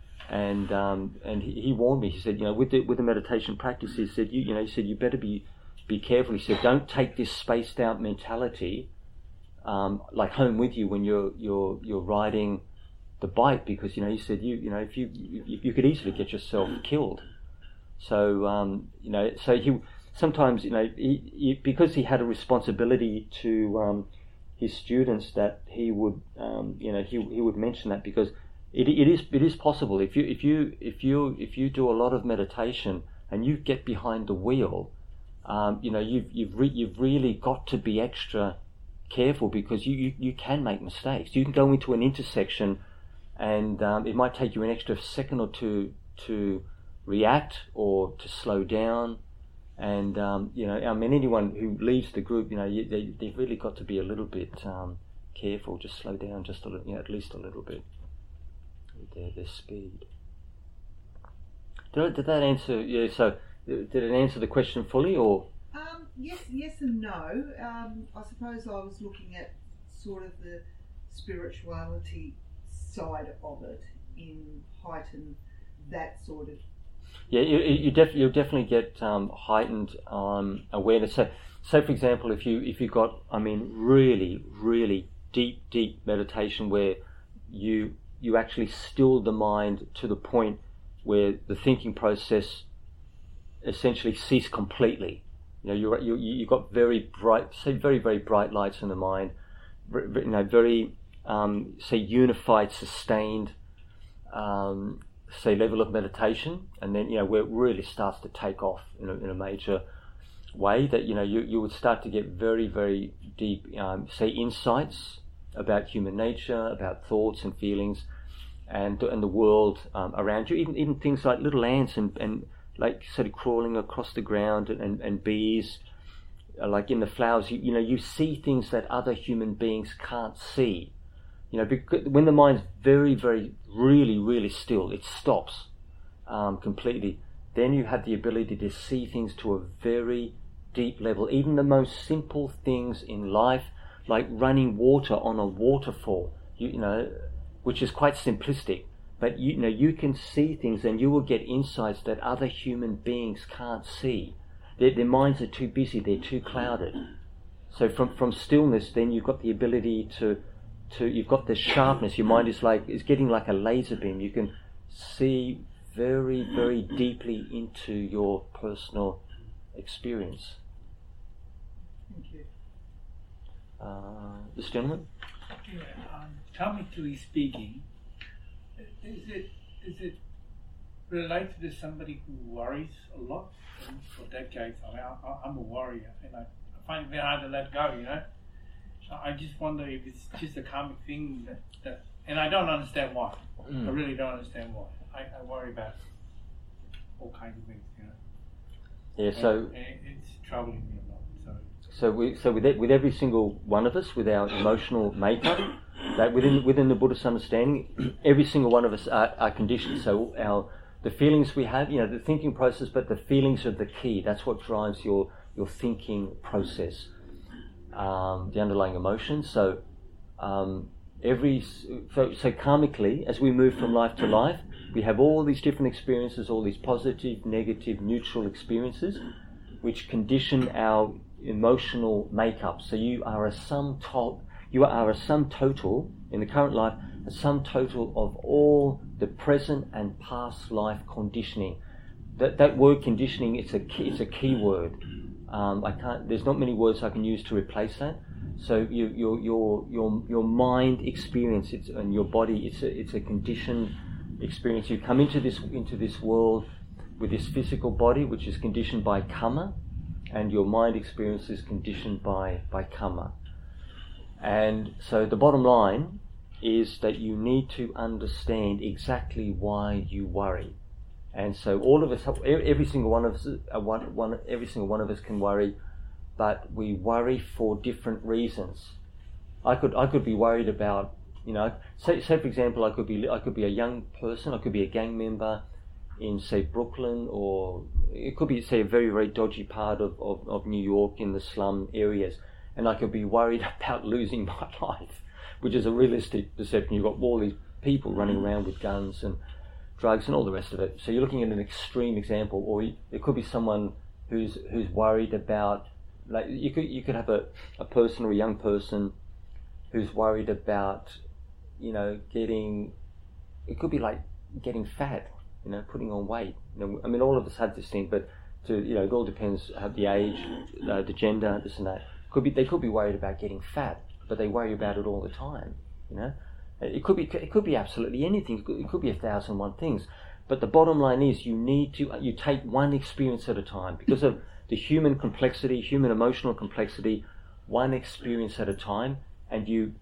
and he warned me. He said, with the meditation practice, he said, you better be careful. He said, don't take this spaced out mentality like home with you when you're riding the bike, because he said if you could easily get yourself killed. So so he sometimes he because he had a responsibility to his students, that he would he would mention that, because it is possible if you do a lot of meditation and you get behind the wheel, you've really got to be extra careful, because you can make mistakes. You can go into an intersection, and it might take you an extra second or two to react or to slow down. And anyone who leaves the group, they've really got to be a little bit careful. Just slow down just a little, at least a little bit. Their speed. Did that answer? Yeah. So did it answer the question fully, or? Yes and no. I suppose I was looking at sort of the spirituality side of it, in heighten that sort of. Yeah, you'll definitely get heightened awareness. So, for example, if you got, really, really deep meditation where you actually still the mind to the point where the thinking process essentially ceased completely. You got very bright, very, very bright lights in the mind. Very unified, sustained. Level of meditation, and then where it really starts to take off in a major way, that you would start to get very, very deep insights about human nature, about thoughts and feelings, and the world around you. Even things like little ants and like sort of crawling across the ground, and bees, like in the flowers. You see things that other human beings can't see. Because when the mind's very, very, really, really still, it stops completely. Then you have the ability to see things to a very deep level. Even the most simple things in life, like running water on a waterfall, which is quite simplistic. But you can see things, and you will get insights that other human beings can't see. Their minds are too busy. They're too clouded. So from stillness, then you've got the ability to you've got the sharpness. Your mind is getting like a laser beam. You can see very, very deeply into your personal experience. Thank you. This gentleman? Yeah, karmically speaking, is it related to somebody who worries a lot? And for decades, I'm a warrior, and I find it very hard to let go, you know? So I just wonder if it's just a karmic thing that and I don't understand why. I really don't understand why. I worry about all kinds of things, you know? Yeah, so... And it's troubling me a lot, So with every single one of us, with our emotional makeup, that within the Buddhist understanding, every single one of us are conditioned. So the feelings we have, the thinking process, but the feelings are the key. That's what drives your thinking process, the underlying emotions. So karmically, as we move from life to life, we have all these different experiences, all these positive, negative, neutral experiences, which condition our emotional makeup. So you are a sum total in the current life, a sum total of all the present and past life conditioning. That word conditioning, it's a key word. There's not many words I can use to replace that. So your mind experience, and your body, it's a conditioned experience. You come into this world with this physical body, which is conditioned by karma, and your mind experience is conditioned by karma. And so the bottom line is that you need to understand exactly why you worry. And so all of us, every single one of us can worry, but we worry for different reasons. I could be worried about, say for example, I could be a young person, I could be a gang member in, say, Brooklyn, or it could be, say, a very, very dodgy part of New York in the slum areas, and I could be worried about losing my life, which is a realistic perception. You've got all these people running around with guns and drugs and all the rest of it. So you're looking at an extreme example, or it could be someone who's worried about, like, you could have a person or a young person who's worried about, getting fat, putting on weight. I mean, all of us have this thing, but it all depends, the age, the gender, this and that. They could be worried about getting fat, but they worry about it all the time. It could be absolutely anything. It could be 1,001 things. But the bottom line is, you take one experience at a time, because of the human complexity, human emotional complexity, one experience at a time, and you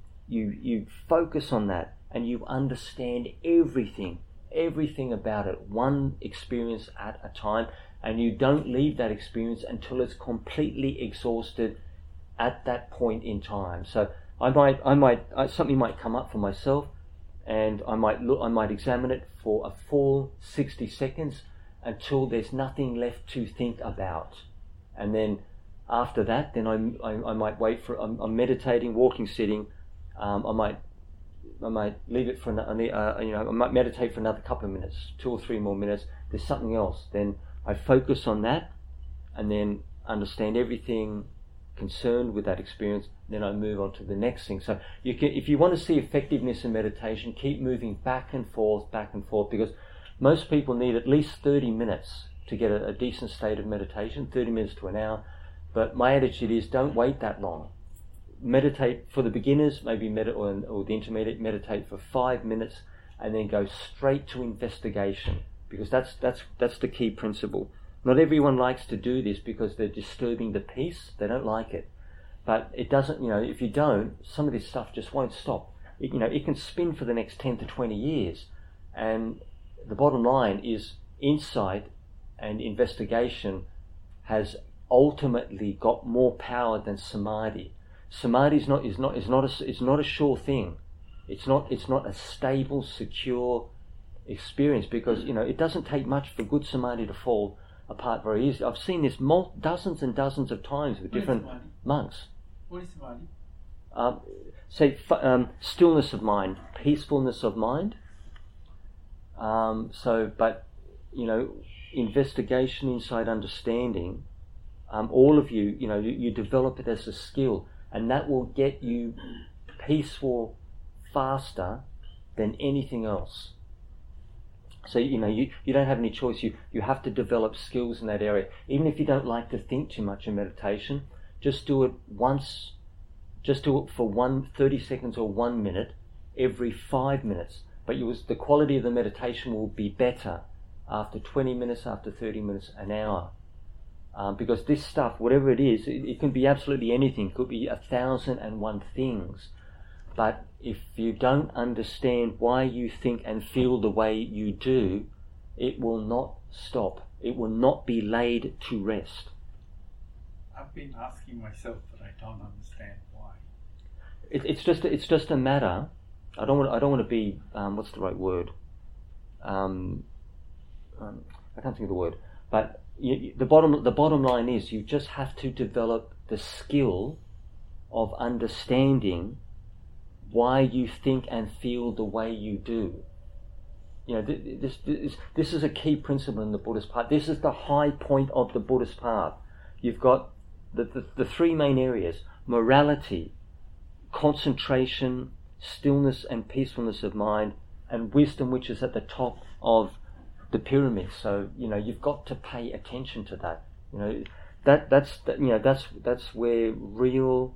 focus on that, and you understand everything about it, one experience at a time, and you don't leave that experience until it's completely exhausted at that point in time. So something might come up for myself, and I might examine it for a full 60 seconds until there's nothing left to think about, and then after that, then I might wait for. I'm meditating, walking, sitting. I might leave it for I might meditate for another couple of minutes, 2 or 3 more minutes. There's something else. Then I focus on that, and then understand everything concerned with that experience. Then I move on to the next thing. So if you want to see effectiveness in meditation, keep moving back and forth, because most people need at least 30 minutes to get a decent state of meditation, 30 minutes to an hour. But my attitude is, don't wait that long. Meditate for the beginners, maybe or the intermediate, meditate for 5 minutes, and then go straight to investigation, because that's the key principle. Not everyone likes to do this because they're disturbing the peace. They don't like it. But it doesn't, if you don't, some of this stuff just won't stop. It can spin for the next 10 to 20 years. And the bottom line is, insight and investigation has ultimately got more power than samadhi. Samadhi is not a sure thing. It's not a stable, secure experience, because it doesn't take much for good samadhi to fall apart very easily. I've seen this dozens and dozens of times with different monks. What is samadhi? Stillness of mind, peacefulness of mind. Investigation, insight, understanding all of you, you develop it as a skill, and that will get you peaceful faster than anything else. So, you don't have any choice. You have to develop skills in that area. Even if you don't like to think too much in meditation, just do it once. Just do it for 30 seconds or 1 minute every 5 minutes. But the quality of the meditation will be better after 20 minutes, after 30 minutes, an hour. Because this stuff, whatever it is, it can be absolutely anything. It could be 1,001 things. But if you don't understand why you think and feel the way you do, it will not stop. It will not be laid to rest. I've been asking myself, but I don't understand why. It's just a matter. I don't want to be what's the right word? I can't think of the word. But the bottom line is, you just have to develop the skill of understanding why you think and feel the way you do. This is a key principle in the Buddhist path. This is the high point of the Buddhist path. You've got the three main areas: morality, concentration, stillness and peacefulness of mind, and wisdom, which is at the top of the pyramid. So you've got to pay attention to that. That's where real,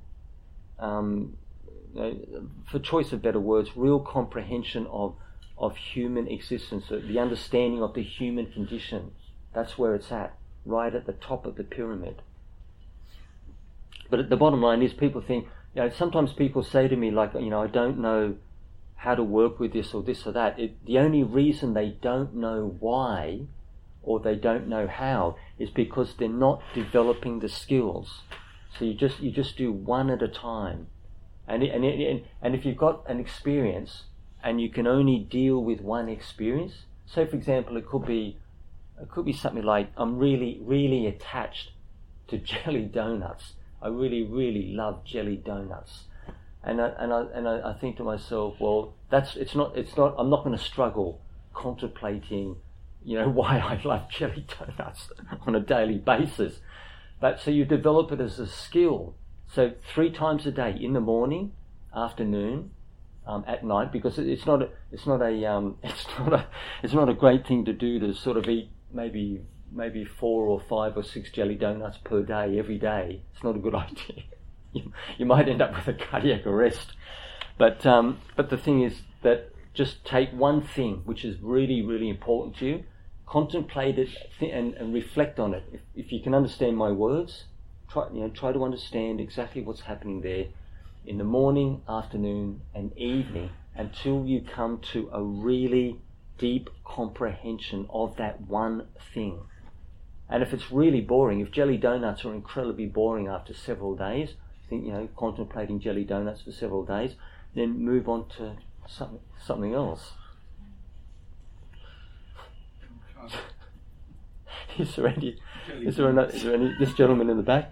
for choice of better words, real comprehension of human existence, the understanding of the human condition. That's where it's at, right at the top of the pyramid. But the bottom line is, people think, sometimes people say to me, like, I don't know how to work with this or that. The only reason they don't know why, or they don't know how, is because they're not developing the skills. So you just do one at a time. And if you've got an experience and you can only deal with one experience, so for example, it could be something like, I'm really, really attached to jelly donuts. I really, really love jelly donuts, and I think to myself, well, it's not. I'm not going to struggle contemplating, why I love jelly donuts on a daily basis. But so you develop it as a skill. So 3 times a day, in the morning, afternoon, at night, because it's not a great thing to do, to sort of eat maybe 4 or 5 or 6 jelly donuts per day every day. It's not a good idea. You might end up with a cardiac arrest. But the thing is that just take one thing which is really, really important to you, contemplate it and reflect on it. If you can understand my words, try to understand exactly what's happening there in the morning, afternoon and evening, until you come to a really deep comprehension of that one thing. And if it's really boring, if jelly donuts are incredibly boring after several days, contemplating jelly donuts for several days, then move on to something else. Is there any? This gentleman in the back?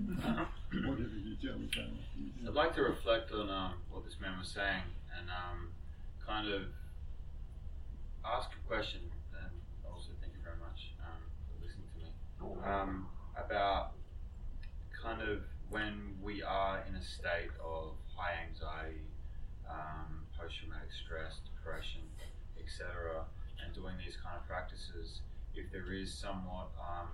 I'd like to reflect on what this man was saying and kind of ask a question, and also thank you very much for listening to me, about kind of when we are in a state of high anxiety, post-traumatic stress, depression, etc., and doing these kind of practices, if there is somewhat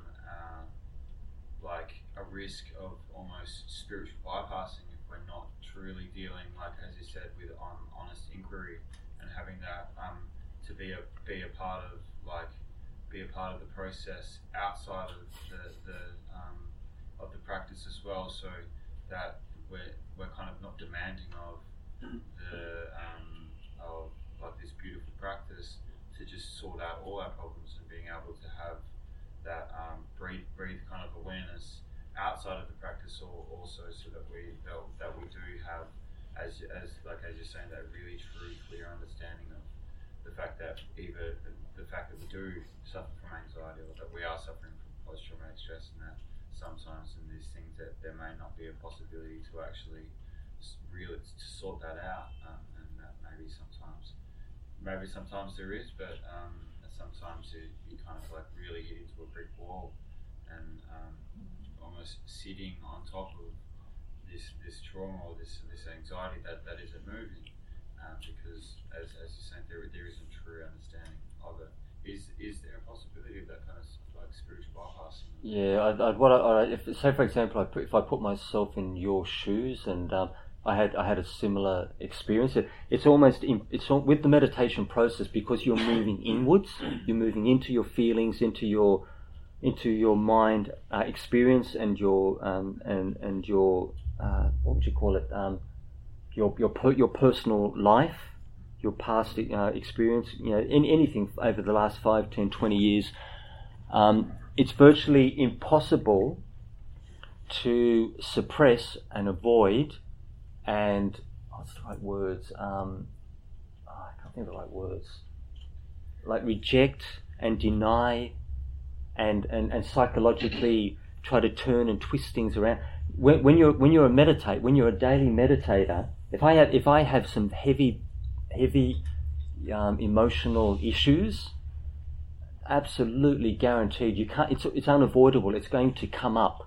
like a risk of almost spiritual bypassing if we're not truly dealing, like as you said, with honest inquiry, and having that to be a part of the process outside of the practice as well, so that we're kind of not demanding of this beautiful practice to just sort out all our problems, and being able to have that breathe kind of awareness outside of the practice, also, so that we do have, as you're saying, that really true clear understanding of the fact that we do suffer from anxiety, or that we are suffering from post-traumatic stress, and that sometimes in these things that there may not be a possibility to actually really to sort that out, and that maybe sometimes there is, but sometimes you kind of like really hit into a brick wall, and almost sitting on top of this trauma or this anxiety that isn't moving, because as you're saying, there isn't true understanding of it. Is there a possibility of that kind of like spiritual bypassing? Yeah, say for example, if I put myself in your shoes, and I had a similar experience. It's with the meditation process, because you're moving inwards, you're moving into your feelings, into your mind experience, and your what would you call it? Your personal life, your past experience. In anything over the last 5, 10, 20 years, it's virtually impossible to suppress and avoid. And what's the right words? I can't think of the right words. Like reject and deny, and psychologically try to turn and twist things around. When you're a daily meditator, if I have some heavy emotional issues, absolutely guaranteed you can't. It's unavoidable. It's going to come up.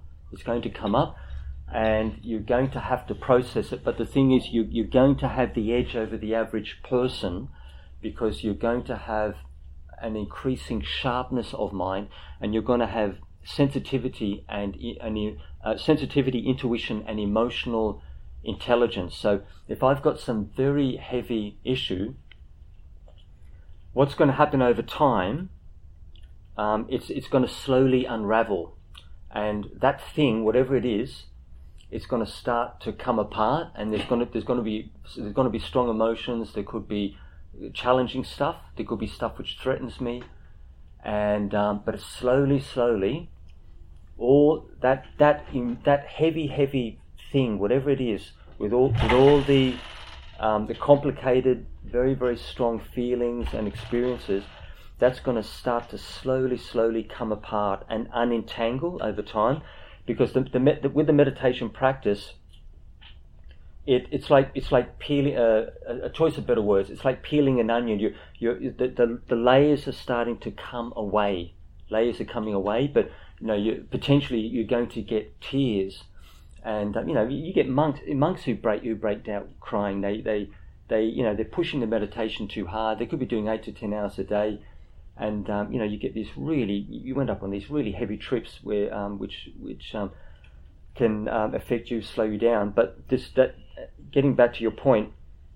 And you're going to have to process it. But the thing is, you're going to have the edge over the average person, because you're going to have an increasing sharpness of mind, and you're going to have sensitivity intuition, and emotional intelligence. So if I've got some very heavy issue, what's going to happen over time? It's going to slowly unravel, and that thing, whatever it is, it's going to start to come apart, and there's going to be strong emotions. There could be challenging stuff. There could be stuff which threatens me, and but slowly, all that heavy thing, whatever it is, with all the complicated, very, very strong feelings and experiences, that's going to start to slowly come apart and unentangle over time. Because with the meditation practice, it's like peeling a choice of better words. It's like peeling an onion. The layers are starting to come away. Layers are coming away, but potentially you're going to get tears, and you get monks who break down crying. They're pushing the meditation too hard. They could be doing 8 to 10 hours a day. And you get you end up on these really heavy trips where which can affect you, slow you down. But getting back to your point,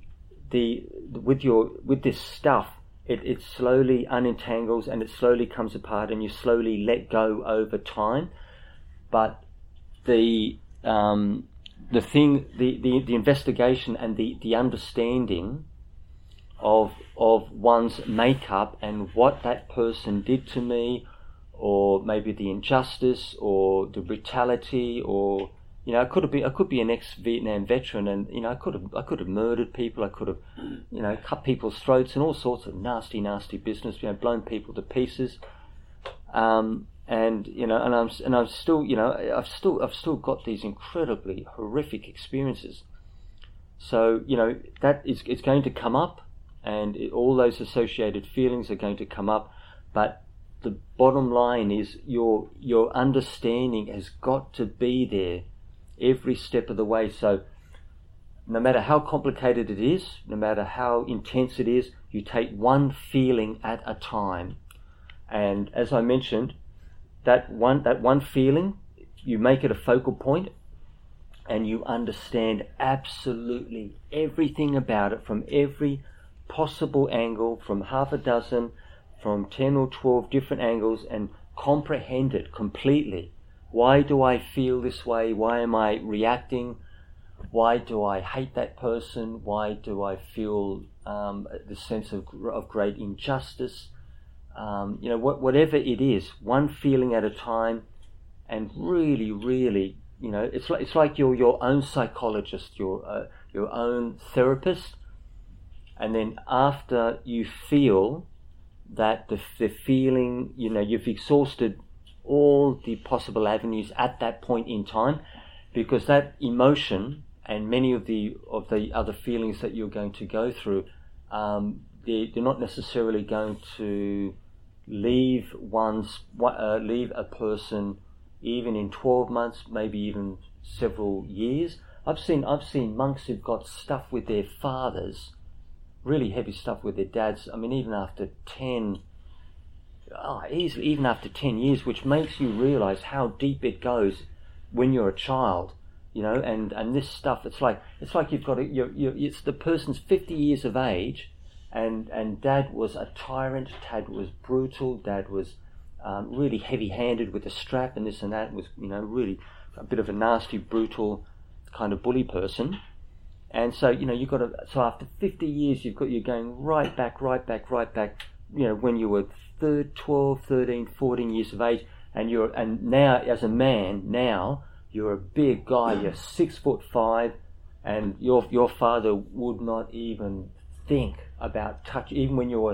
with this stuff, it slowly unentangles, and it slowly comes apart, and you slowly let go over time. But the investigation and the understanding of one's makeup, and what that person did to me, or maybe the injustice or the brutality, or I could be an ex-Vietnam veteran, and I could have murdered people. I could have cut people's throats and all sorts of nasty business. Blown people to pieces. And I've still got these incredibly horrific experiences. So it's going to come up. And all those associated feelings are going to come up, but the bottom line is your understanding has got to be there every step of the way. So no matter how complicated it is, no matter how intense it is, you take one feeling at a time. And as I mentioned, that one feeling, you make it a focal point, and you understand absolutely everything about it from every possible angle, from half a dozen, from 10 or 12 different angles, and comprehend it completely. Why do I feel this way? Why am I reacting? Why do I hate that person? Why do I feel the sense of great injustice? Whatever it is, one feeling at a time, and really, it's like you're your own psychologist, your own therapist. And then after you feel that the feeling, you've exhausted all the possible avenues at that point in time, because that emotion and many of the other feelings that you're going to go through, they're not necessarily going to leave a person even in 12 months, maybe even several years. I've seen monks who've got stuff with their fathers, really heavy stuff with their dads. I mean, even after 10 years, which makes you realise how deep it goes when you're a child, you know. And this stuff, it's like you've got it's the person's 50 years of age, and dad was a tyrant, dad was brutal, dad was really heavy-handed with a strap and this and that, was, you know, really a bit of a nasty, brutal kind of bully person. And so, you know, so after 50 years, you're going right back, you know, when you were 12, 13, 14 years of age, and now as a man, now you're a big guy, you're 6'5", and your father would not even think about touch, even when you were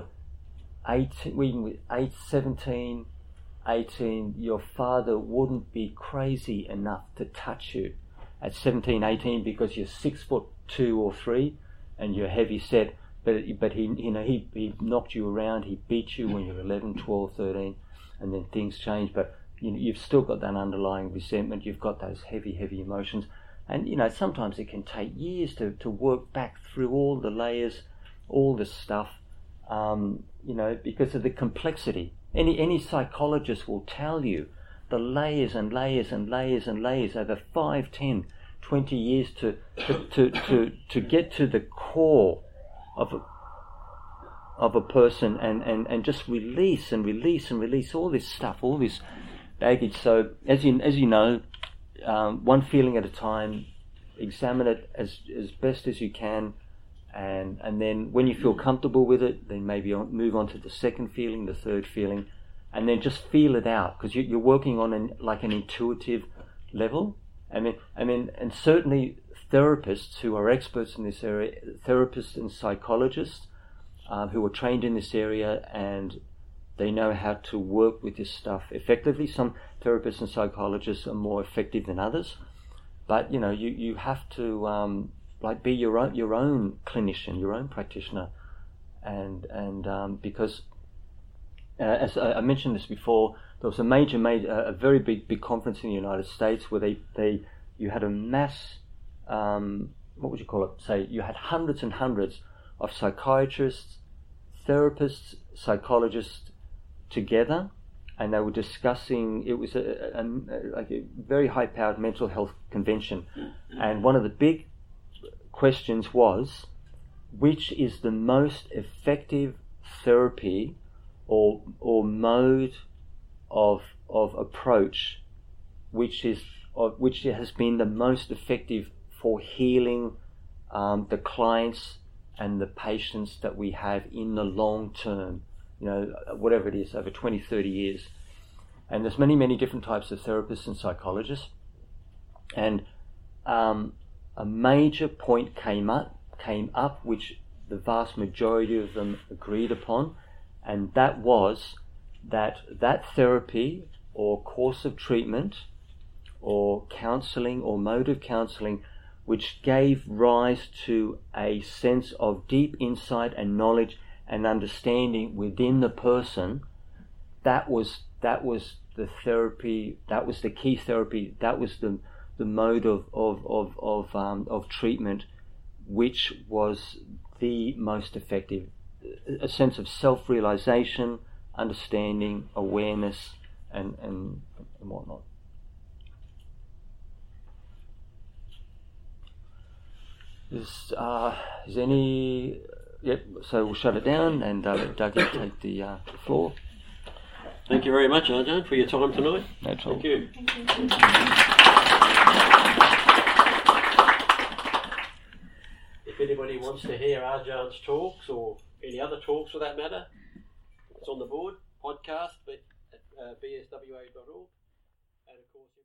17, 18, your father wouldn't be crazy enough to touch you at 17, 18 because you're 6'2" or 3", and you're heavy set. But he knocked you around, he beat you when you were 11, 12, 13, and then things changed. But you know, you've still got that underlying resentment. You've got those heavy emotions, and you know, sometimes it can take years to work back through all the layers, all the stuff. You know, because of the complexity. Any psychologist will tell you the layers and layers and layers and layers over 5, 10, 20 years to get to the core of a person and just release all this stuff, all this baggage. So as you know, one feeling at a time, examine it as best as you can. And then when you feel comfortable with it, then maybe move on to the second feeling, the third feeling, and then just feel it out, because you're working on an intuitive level. And certainly therapists who are experts in this area, therapists and psychologists who are trained in this area, and they know how to work with this stuff effectively. Some therapists and psychologists are more effective than others, but you know, you have to be your own clinician, your own practitioner, and because as I mentioned this before, there was a very big conference in the United States where you had a mass, what would you call it? Say you had hundreds and hundreds of psychiatrists, therapists, psychologists together, and they were discussing. It was like a very high-powered mental health convention, and one of the big questions was, which is the most effective therapy or mode of approach which has been the most effective for healing the clients and the patients that we have in the long term, you know, whatever it is, over 20, 30 years. And there's many different types of therapists and psychologists, and a major point came up which the vast majority of them agreed upon, and that was that therapy or course of treatment or counselling or mode of counselling which gave rise to a sense of deep insight and knowledge and understanding within the person, that was the therapy, that was the key therapy, that was the mode of treatment which was the most effective. A sense of self-realization, understanding, awareness, and whatnot. Is any? Yep. So we'll shut it down and let Dougie take the floor. Thank you very much, Arjan, for your time tonight. No trouble. Thank you. If anybody wants to hear Arjan's talks or any other talks for that matter, it's on the board, podcast at bswa.org, and of course